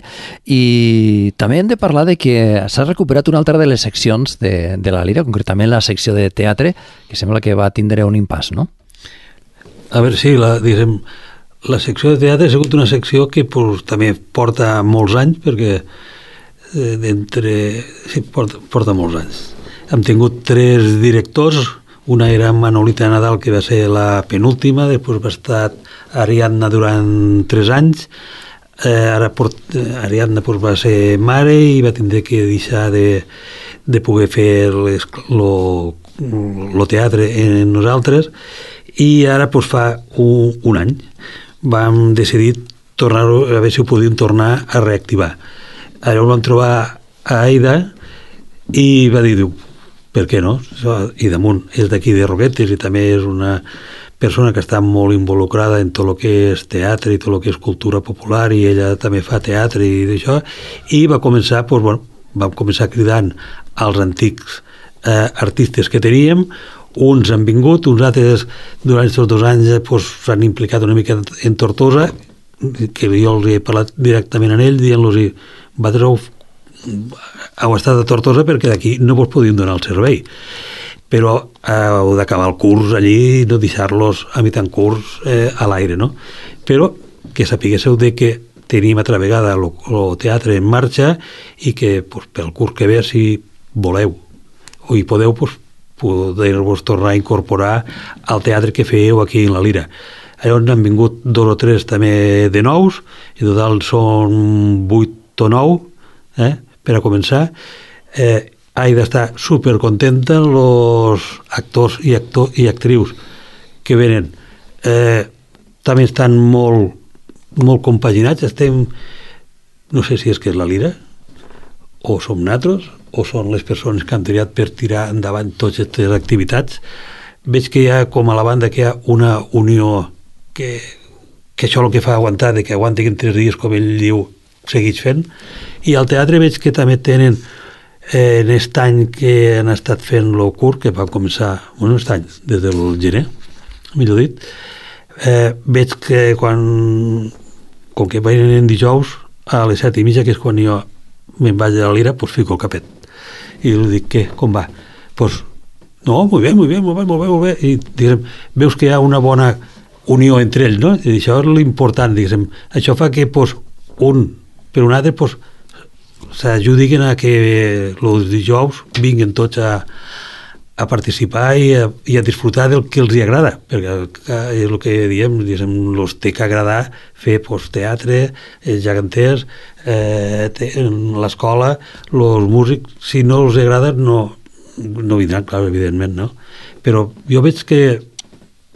i també hem de parlar de que s'ha recuperat una altra de les seccions de, de la Lira, concretament la secció de teatre, que sembla que va tindre un impàs, no? A veure, sí, la, diguem, la secció de teatre ha sigut una secció que pues, també porta molts anys, perquè eh, d'entre... Sí, porta, porta molts anys. Hem tingut tres directors. Una era Manolita Nadal, que va ser la penúltima, després va estar Ariadna durant tres anys, eh, ara port, Ariadna pues, va ser mare i va tindre que deixar de, de poder fer el teatre en nosaltres, i ara pues, fa un, un any vam decidir tornar a veure si ho podíem tornar a reactivar. Ara ho vam trobar a Aida i va dir, diu, per què no? I damunt és d'aquí de Roquetes i també és una persona que està molt involucrada en tot el que és teatre i tot el que és cultura popular, i ella també fa teatre i d'això, i va començar, doncs, bueno, vam començar cridant als antics eh, artistes que teníem. Uns han vingut, uns altres durant aquests dos anys doncs, s'han implicat una mica en Tortosa, que jo els he parlat directament amb ells, dient-los, vosaltres heu estat a Tortosa perquè d'aquí no vos podíem donar el servei, però eh, heu d'acabar el curs allí i no deixar-los a mitjan curs eh, a l'aire, no? Però que sapiguéssiu de que tenim altra vegada el teatre en marxa i que pues, pel curs que ve, si voleu o hi podeu, pues, poder-vos tornar a incorporar al teatre que fèieu aquí en la Lira. Llavors han vingut dos o tres també de nous, i total són vuit o nou, eh? Per a començar. eh, Aida està supercontenta, els actors i, actor, i actrius que venen eh, també estan molt, molt compaginats. Estem, no sé si és que és la Lira o som nosaltres o són les persones que han triat per tirar endavant totes aquestes activitats. Veig que hi ha, com a la banda, que hi ha una unió que, que això és el que fa aguantar, de que aguantin tres dies, com ell diu, seguits fent. I al teatre veig que també tenen eh, en aquest any que han estat fent el curs, que va començar, bueno, aquest any, des del gener, millor dit, eh, veig que quan, com que venen dijous, a les set i mitja, que és quan jo me'n vaig a la Lira, pues fico el capet. I li dic, què, com va? Pues, no, molt bé, molt bé, molt bé, molt bé, molt bé. I diguem, veus que hi ha una bona unió entre ells, no? I això és l'important, diguem. Això fa que, pues, un per un altre, pues, s'ajudin a que els dijous vinguin tots a, a participar i a, i a disfrutar del que els hi agrada, perquè és el que diem, diguem, els té que agradar fer pues, teatre, eh, geganters, eh, l'escola, els músics, si no els agrada no, no vindran, clar, evidentment, no? Però jo veig que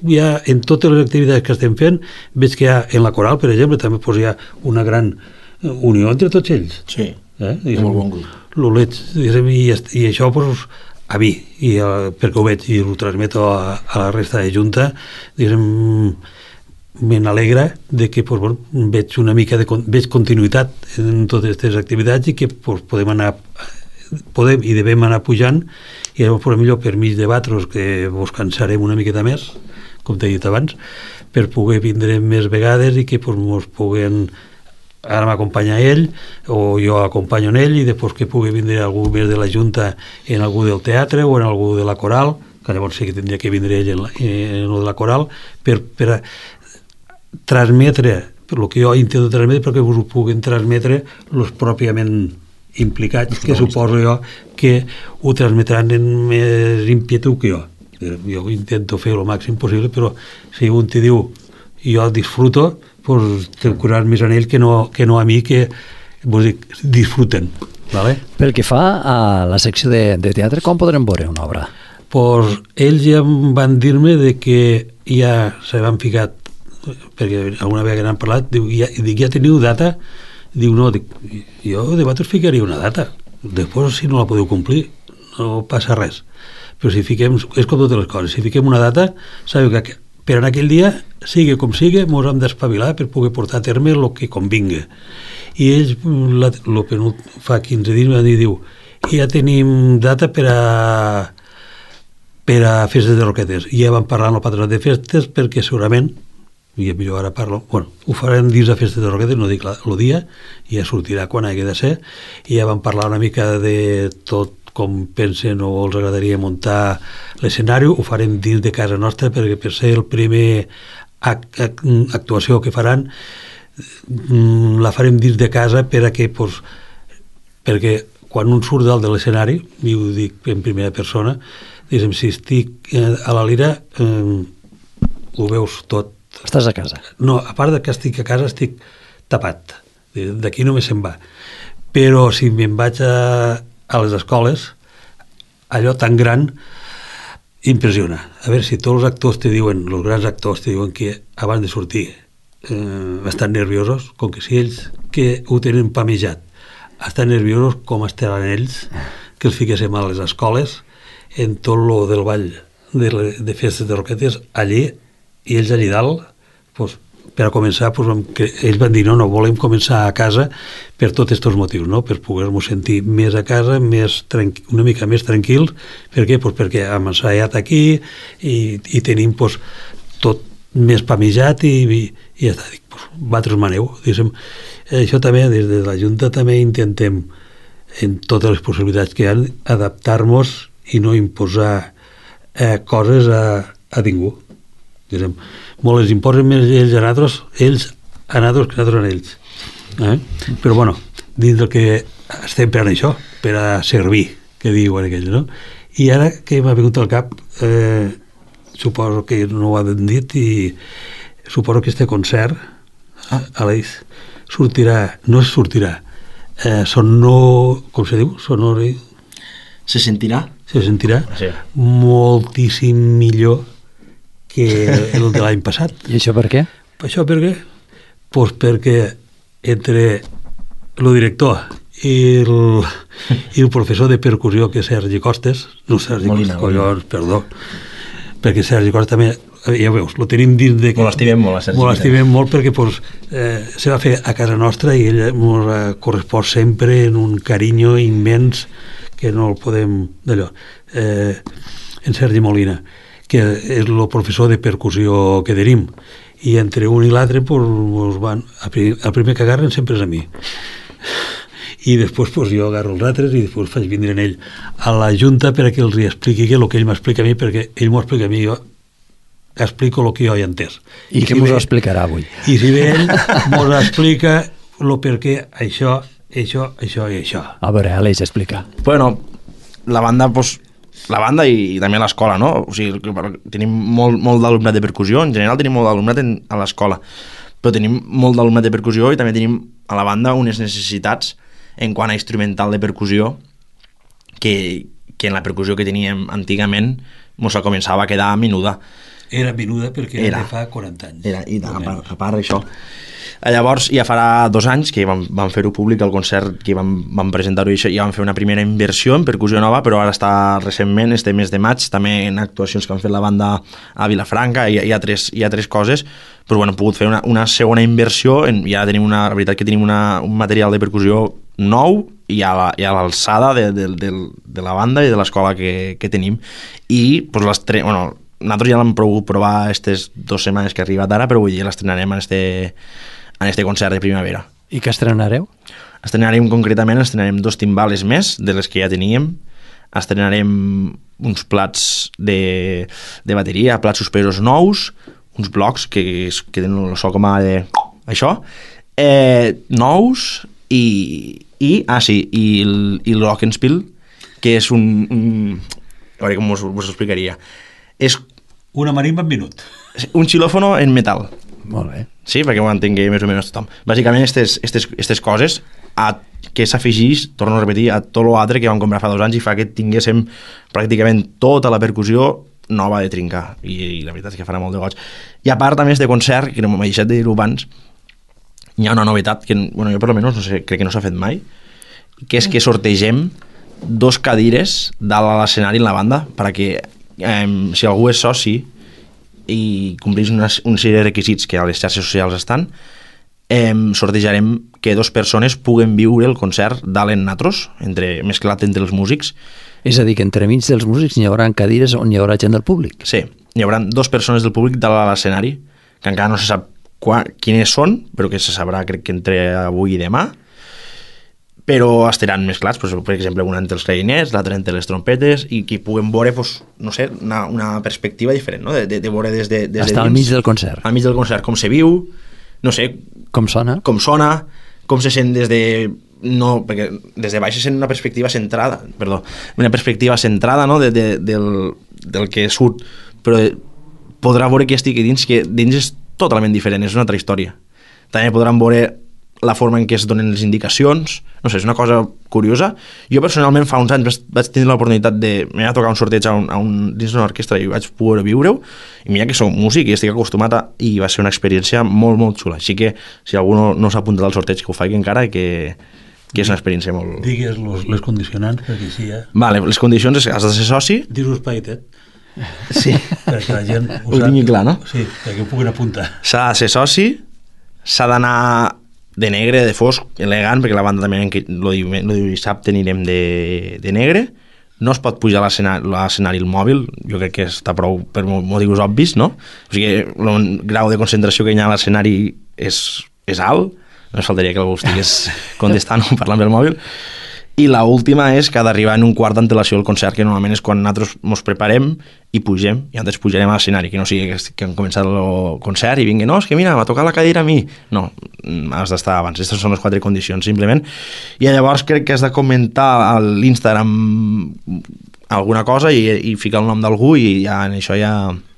ja en totes les activitats que estem fent veig que hi ha, en la coral, per exemple, també pues, hi ha una gran unió entre tots ells. Sí, eh? és molt bon grup. L'Olets, i, i això pues, a mi, i, uh, perquè ho veig i ho transmeto a, a la resta de Junta, diguem, me n'alegra de que pues, bueno, veig una mica de veig continuïtat en totes aquestes activitats i que pues, podem anar podem i devem anar pujant i llavors per millor per mig de batros que vos cansarem una miqueta més, com t'he dit abans, per poder vindre més vegades i que pues, mos puguen ara m'acompanya ell o jo acompanyo en ell i després que pugui vindre algú més de la Junta en algú del teatre o en algú de la coral, que llavors sí que tindria que vindre ell en, la, en el de la coral per, per transmetre per el que jo intento transmetre perquè us ho puguen transmetre els pròpiament implicats, que suposo jo que ho transmetran en més ímpetu que jo. Jo intento fer el màxim possible, però si un te diu jo disfruto, pues te'n curar més en ell que no, que no a mi, que vull dir, disfruten. Vale? Pel que fa a la secció de, de teatre, com podrem veure una obra? Pues ells ja van dir-me de que ja se van ficat, perquè alguna vegada que n'han parlat, diu, ja, dic, ja teniu data? Diu, no, dic, jo de vosaltres ficaria una data. Després, si no la podeu complir, no passa res. Però si fiquem, és com totes les coses, si fiquem una data, sabeu que per en aquell dia, sigui com sigui, ens hem d'espavilar per poder portar a terme el que convingui. I ells, el penut fa quinze dies, van dir, diu, ja tenim data per a per a festes de Roquetes. I ja van parlar amb el patronat de festes perquè segurament, i millor ara parlo, bueno, ho farem dins de festes de Roquetes, no dic el dia, i ja sortirà quan hagi de ser, i ja van parlar una mica de tot com pensen o els agradaria muntar l'escenari, ho farem dins de casa nostra perquè per ser el primer act, act, actuació que faran la farem dins de casa per a que, pues, perquè quan un surt dalt de l'escenari, i ho dic en primera persona, diguem, si estic a la lira eh, ho veus tot. Estàs a casa? No, a part de que estic a casa estic tapat, d'aquí només se'n va, però si me'n vaig a, a les escoles, allò tan gran impressiona. A veure, si tots els actors te diuen, els grans actors te diuen que abans de sortir eh, estan nerviosos, com que si ells que ho tenen pamejat estan nerviosos, com estaran ells que els fiquéssim a les escoles en tot lo del ball de, de festes de Roquetes allí, i ells allí dalt, pues, per a començar, pues, que ells van dir no, no, volem començar a casa per tots aquests motius, no? Per poder-nos sentir més a casa, més una mica més tranquils. Per què? Pues perquè hem ensaiat aquí i, i tenim pues, tot més pamejat i, i, i ja està. Dic, pues, vosaltres maneu. Diguem, això també, des de la Junta també intentem, en totes les possibilitats que hi ha, adaptar-nos i no imposar eh, coses a, a ningú. Diguem, molt els imposen més ells a nosaltres, ells a nosaltres que nosaltres a ells. Eh? Però bueno, dins del que estem per això, per a servir, que diuen aquells, no? I ara que m'ha vingut al cap, eh, suposo que no ho han dit i suposo que este concert ah. a l'Eix sortirà, no es sortirà, eh, sonor, com se diu? Sonori... Se sentirà? Se sentirà sí. Moltíssim millor que el de l'any passat. I això per què? Això per què? Pues perquè entre el director i el, i el professor de percussió, que és Sergi Costes, no Sergi Molina, Costes, collons, perdó, perquè Sergi Costes també, ja veus, lo tenim dins de... Molt estimem molt a Sergi. Molt estimem molt perquè pues, eh, se va fer a casa nostra i ell ens correspon sempre en un carinyo immens que no el podem... d'allò. Eh, en Sergi Molina, que és el professor de percussió que tenim, i entre un i l'altre pues, van, el primer que agarren sempre és a mi, i després pues, jo agarro els altres i després faig vindre en ell a la Junta per a que els expliqui el que ell m'explica a mi, perquè ell m'ho explica a mi, jo explico el que jo he entès. I, I què si mos ho explicarà avui? I si bé ell mos explica el per què això, això, això i això. A veure, Aleix, explica. Bueno, la banda, pues, la banda i, i també l'escola, no? O sigui, tenim molt, molt d'alumnat de percussió, en general tenim molt d'alumnat en, a l'escola, però tenim molt d'alumnat de percussió i també tenim a la banda unes necessitats en quant a instrumental de percussió que, que en la percussió que teníem antigament mos començava a quedar menuda. Era menuda perquè era, Era. de fa quaranta anys. Era, i a part, a part d'això. Llavors, ja farà dos anys que vam, vam fer-ho públic, el concert, que vam, vam presentar-ho i això, ja vam fer una primera inversió en percussió nova, però ara està recentment, este mes de maig, també en actuacions que han fet la banda a Vilafranca, hi, hi, ha, tres, hi ha tres coses, però bueno, hem pogut fer una, una segona inversió, en, ja tenim una, la veritat que tenim una, un material de percussió nou i a la, i a l'alçada de, de, de, de la banda i de l'escola que, que tenim. I pues, les tres, bueno, nosaltres ja l'hem pogut provar aquestes dues setmanes que ha arribat ara, però vull dir, l'estrenarem en este, en este concert de primavera. I què estrenareu? Estrenarem concretament, estrenarem dos timbales més de les que ja teníem, estrenarem uns plats de, de bateria, plats suspesos nous, uns blocs que, que tenen el so com a de... això, eh, nous i, i ah sí, i el, i el Glockenspiel, que és un, un a veure com us, us ho explicaria, és una marimba en minut, un xilòfono en metal. Molt bé. Sí, perquè ho entengui més o menys tothom. Bàsicament, aquestes coses a, que s'afegeix, torno a repetir, a tot l'altre que vam comprar fa dos anys i fa que tinguéssim pràcticament tota la percussió nova de trincar. I, i la veritat és que farà molt de goig. I a part, a més de concert, que no m'he deixat de dir-ho abans, hi ha una novetat que, bueno, jo per almenys no sé, crec que no s'ha fet mai, que és que sortegem dos cadires dalt a l'escenari en la banda perquè eh, si algú és soci i complís una, una sèrie de requisits que a les xarxes socials estan, eh, sortejarem que dos persones puguen viure el concert dalt en natros, entre, mesclat entre els músics. És a dir, que entremig dels músics hi haurà cadires on hi haurà gent del públic. Sí, hi haurà dos persones del públic dalt a l'escenari, que encara no se sap qua, quines són, però que se sabrà crec que entre avui i demà, però estaran mesclats, doncs, per exemple, un entre els clarinets, l'altre entre les trompetes, i que puguem veure, doncs, no sé, una, una perspectiva diferent, no? de, de, de veure des de, des Està de al mig del concert. Al mig del concert, com se viu, no sé... Com sona? Com sona, com se sent des de... No, perquè des de baix se sent una perspectiva centrada, perdó, una perspectiva centrada, no?, de, de, del, del que surt, però podrà veure que estigui dins, que dins és totalment diferent, és una altra història. També podran veure la forma en què es donen les indicacions, no sé, és una cosa curiosa. Jo personalment fa uns anys vaig tenir l'oportunitat de m'he a tocar un sorteig a un, a un, dins d'una orquestra i vaig poder viure-ho, i mira que soc músic i estic acostumat a, i va ser una experiència molt, molt xula. Així que si algú no, no s'ha apuntat al sorteig, que ho faci encara, que, que és una experiència molt... Digues los, les condicionants, perquè així ja... Vale, les condicions és que has de ser soci... Dis-ho espaitet. Sí. Perquè la gent... Ho tingui clar, no? Sí, perquè ho puguin apuntar. S'ha de ser soci, s'ha d'anar de negre, de fosc, elegant, perquè la banda també el dissabte anirem de, de negre. No es pot pujar a l'escenari el mòbil, jo crec que està prou per motius obvis, no? O sigui, el grau de concentració que hi ha a l'escenari és, és alt, no es faltaria que algú estigués contestant o parlant pel mòbil. I l'última és que ha d'arribar en un quart d'antelació al concert, que normalment és quan nosaltres ens preparem i pugem, i antes pujarem a l'escenari, que no sigui que, que han començat el concert i vingui, no, és que mira, m'ha tocat la cadira a mi. No, has d'estar abans. Aquestes són les quatre condicions, simplement. I llavors crec que has de comentar a l'Instagram alguna cosa i, i ficar el nom d'algú i ja en això ja...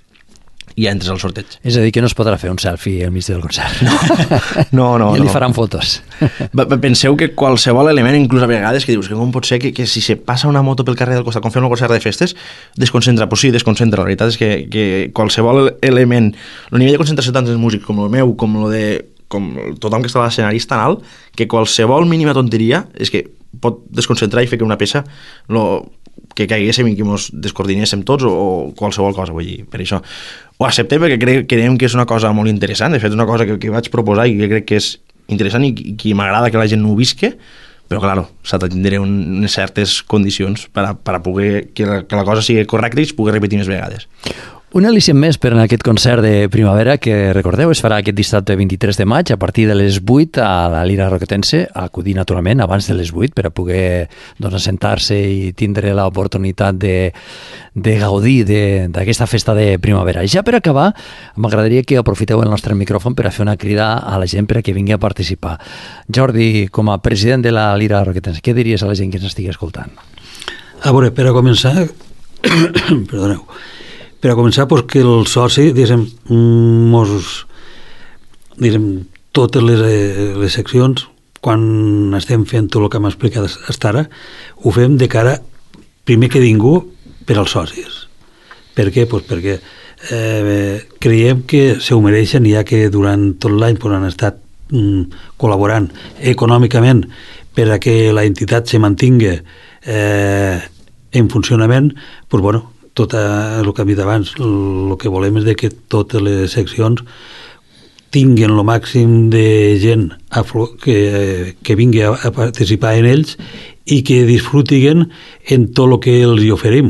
i entres al sorteig. És a dir, que no es podrà fer un selfie al mig del concert. No, no, no. I li no. faran fotos. Penseu que qualsevol element, inclús a vegades, que dius que com pot ser que, que si se passa una moto pel carrer del costat, com fem un concert de festes, desconcentra. Pues sí, desconcentra. La veritat és que, que qualsevol element, el nivell de concentració tant del músic com el meu, com el de com tothom que està a l'escenari és tan alt, que qualsevol mínima tonteria és que pot desconcentrar i fer que una peça lo, que caiguéssim i que ens descoordinéssim tots o, o qualsevol cosa, vull dir, per això ho acceptem perquè cre creiem que és una cosa molt interessant, de fet una cosa que, que vaig proposar i que crec que és interessant i, i que m'agrada que la gent no ho visque, però claro, s'ha de tindre un, unes certes condicions per a, per a poder que la, que la cosa sigui correcta i es pugui repetir més vegades. Un al·licient més per en aquest concert de primavera que, recordeu, es farà aquest dissabte vint-i-tres de maig a partir de les vuit a la Lira Roquetense, a acudir naturalment abans de les vuit per a poder doncs, assentar-se i tindre l'oportunitat de, de gaudir d'aquesta festa de primavera. I ja per acabar, m'agradaria que aprofiteu el nostre micròfon per a fer una crida a la gent per a que vingui a participar. Jordi, com a president de la Lira Roquetense, què diries a la gent que ens estigui escoltant? A veure, per a començar... perdoneu... Per a començar, doncs, que el soci, diguem, mos, diguem, totes les, les seccions, quan estem fent tot el que m'ha explicat fins ara, ho fem de cara, primer que ningú, per als socis. Per què? Doncs perquè eh, creiem que se ho mereixen, ja que durant tot l'any pues, han estat mm, col·laborant econòmicament per a que la entitat se mantingui eh, en funcionament, pues, bueno, tot el que hem dit abans, el que volem és de que totes les seccions tinguin el màxim de gent a, que, que vingui a, a participar en ells i que disfrutin en tot el que els hi oferim.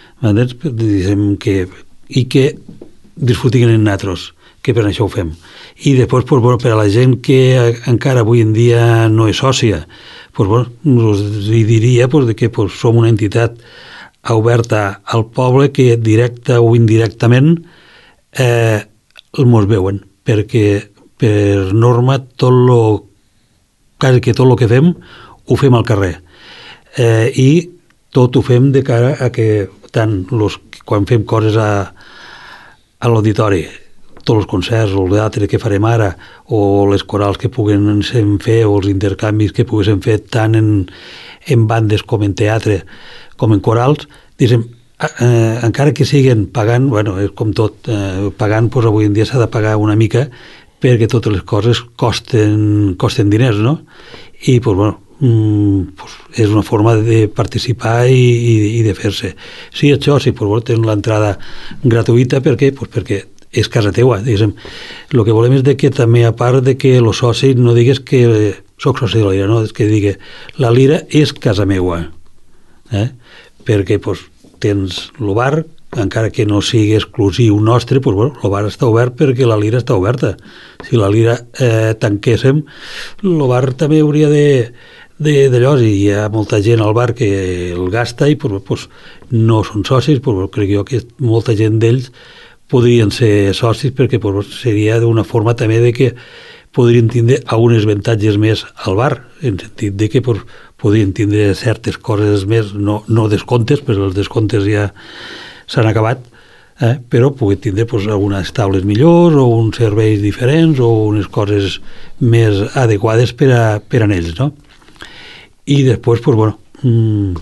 Que, i que disfrutin en nosaltres, que per això ho fem. I després, pues, bueno, per a la gent que encara avui en dia no és sòcia, pues, bueno, us diria pues, de que pues, som una entitat oberta al poble que directa o indirectament eh, mos veuen, perquè per norma tot lo, quasi que tot el que fem ho fem al carrer eh, i tot ho fem de cara a que tant los, quan fem coses a, a l'auditori, tots els concerts o el teatre que farem ara o les corals que puguen fer o els intercanvis que poguéssim fer tant en, en bandes com en teatre com en corals, diguem, eh, encara que siguen pagant, bueno, és com tot, eh, pagant, doncs avui en dia s'ha de pagar una mica perquè totes les coses costen, costen diners, no? I, doncs, bueno, mm, pues, és una forma de participar i, i, i de fer-se. Sí, això, sí, doncs, bueno, tenen l'entrada gratuïta, per què? Pues perquè és casa teua, diguem. El que volem és de que també, a part de que els socis no digues que eh, soc soci de la Lira, no? És que digui, la Lira és casa meua, eh? Perquè pues, tens el bar, encara que no sigui exclusiu nostre, pues, bueno, el bar està obert perquè la Lira està oberta. Si la Lira eh, tanquéssim, el bar també hauria de, de, d'allò, i hi ha molta gent al bar que el gasta i pues, pues, no són socis, pues, crec jo que molta gent d'ells podrien ser socis perquè pues, seria d'una forma també de que podrien tindre alguns avantatges més al bar, en sentit de que pues, podrien tindre certes coses més, no, no descomptes, perquè els descomptes ja s'han acabat, eh? Però pugui tindre pues, algunes taules millors o uns serveis diferents o unes coses més adequades per a, per a ells, no? I després, pues, bueno, mmm,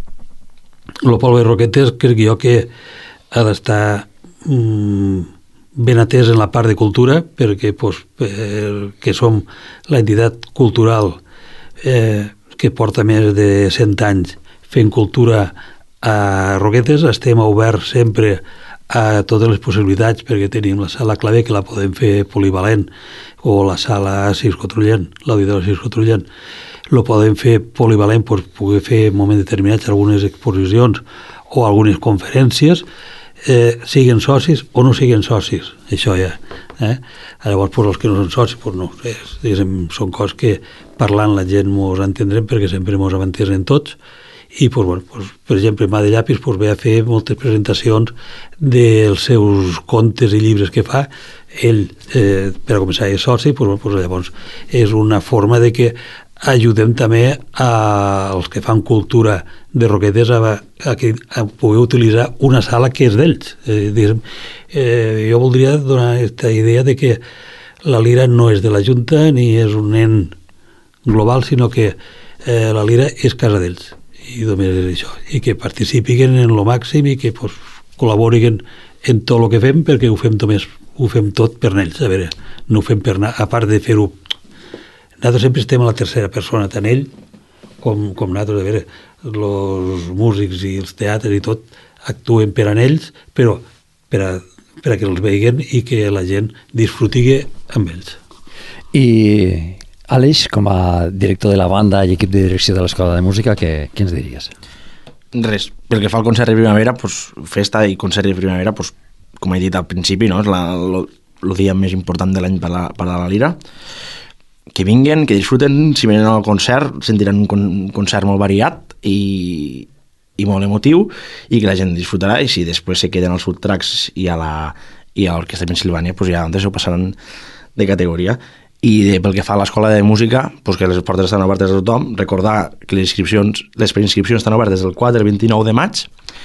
el poble de Roquetes crec jo que ha d'estar mmm, ben atès en la part de cultura, perquè pues, que som l'entitat cultural eh, que porta més de cent anys fent cultura a Roquetes, estem oberts sempre a totes les possibilitats, perquè tenim la sala Clavé, que la podem fer polivalent, o la sala Cisco Trullent, l'auditori Cisco Trullent, lo podem fer polivalent per poder fer en moments determinats algunes exposicions o algunes conferències, eh, siguin socis o no siguin socis, això ja. Eh? Llavors, pues, els que no són socis, pues no, és, diguem, són coses que parlant la gent mos entendrem perquè sempre mos avantesen tots i, pues, bueno, pues, per exemple, Mà de Llapis pues, ve a fer moltes presentacions dels seus contes i llibres que fa. Ell, eh, per a començar, és soci, pues, bueno, pues, llavors és una forma de que ajudem també als que fan cultura de Roquetes a, a, a poder utilitzar una sala que és d'ells. Eh, diguem, eh, jo voldria donar aquesta idea de que la Lira no és de la Junta ni és un nen global, sinó que eh, la Lira és casa d'ells i només és això, i que participin en lo màxim i que pues, col·laborin en tot el que fem, perquè ho fem només, ho fem tot per ells, a veure, no ho fem per anar, a part de fer-ho. Nosaltres sempre estem a la tercera persona, tant ell com, com nosaltres, a veure, els músics i els teatres i tot actuen per a ells, però per a, per a que els veiguen i que la gent disfruti amb ells. I Aleix, com a director de la banda i equip de direcció de l'Escola de Música, què, què ens diries? Res, pel que fa al concert de primavera, pues, festa i concert de primavera, pues, com he dit al principi, no? És la, lo, el dia més important de l'any per, la, per a la Lira. Que vinguen, que disfruten, si venen al concert sentiran un, con, un concert molt variat i, i molt emotiu i que la gent disfrutarà, i si després se queden als food trucks i a la i a l'Orquestra Pensilvània, pues ja antes ho passaran de categoria. I de, pel que fa a l'escola de música, pues que les portes estan obertes a tothom, recordar que les inscripcions, les preinscripcions estan obertes del quatre al vint-i-nou de maig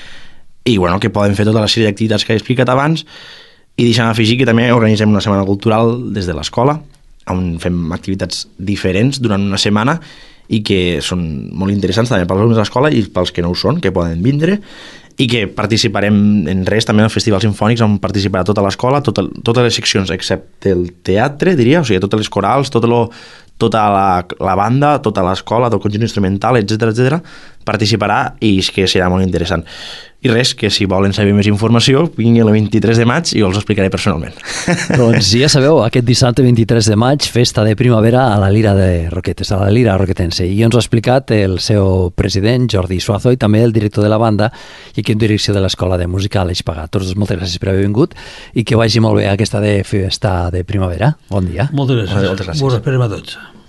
i bueno, que poden fer tota la sèrie d'activitats que he explicat abans, i deixant afegir que també organitzem una setmana cultural des de l'escola, on fem activitats diferents durant una setmana i que són molt interessants també pels alumnes de l'escola i pels que no ho són, que poden vindre i que participarem en res, també en els festivals sinfònics on participarà tota l'escola, tota, totes les seccions excepte el teatre, diria, o sigui, totes les corals, tot lo, tota la, la banda, tota l'escola, tot el conjunt instrumental, etcètera, etcètera, participarà i és que serà molt interessant. I res, que si volen saber més informació, vinguin el vint-i-tres de maig i jo els ho explicaré personalment. Doncs ja sabeu, aquest dissabte vint-i-tres de maig, festa de primavera a la Lira de Roquetes, a la Lira Roquetense. I ens ho ha explicat el seu president, Jordi Suazo, i també el director de la banda i equip de direcció de l'Escola de Música, Aleix Pagà. Tots dos, moltes gràcies per haver vingut i que vagi molt bé aquesta de festa de primavera. Bon dia. Moltes gràcies. Moltes gràcies. Vos esperem a tots.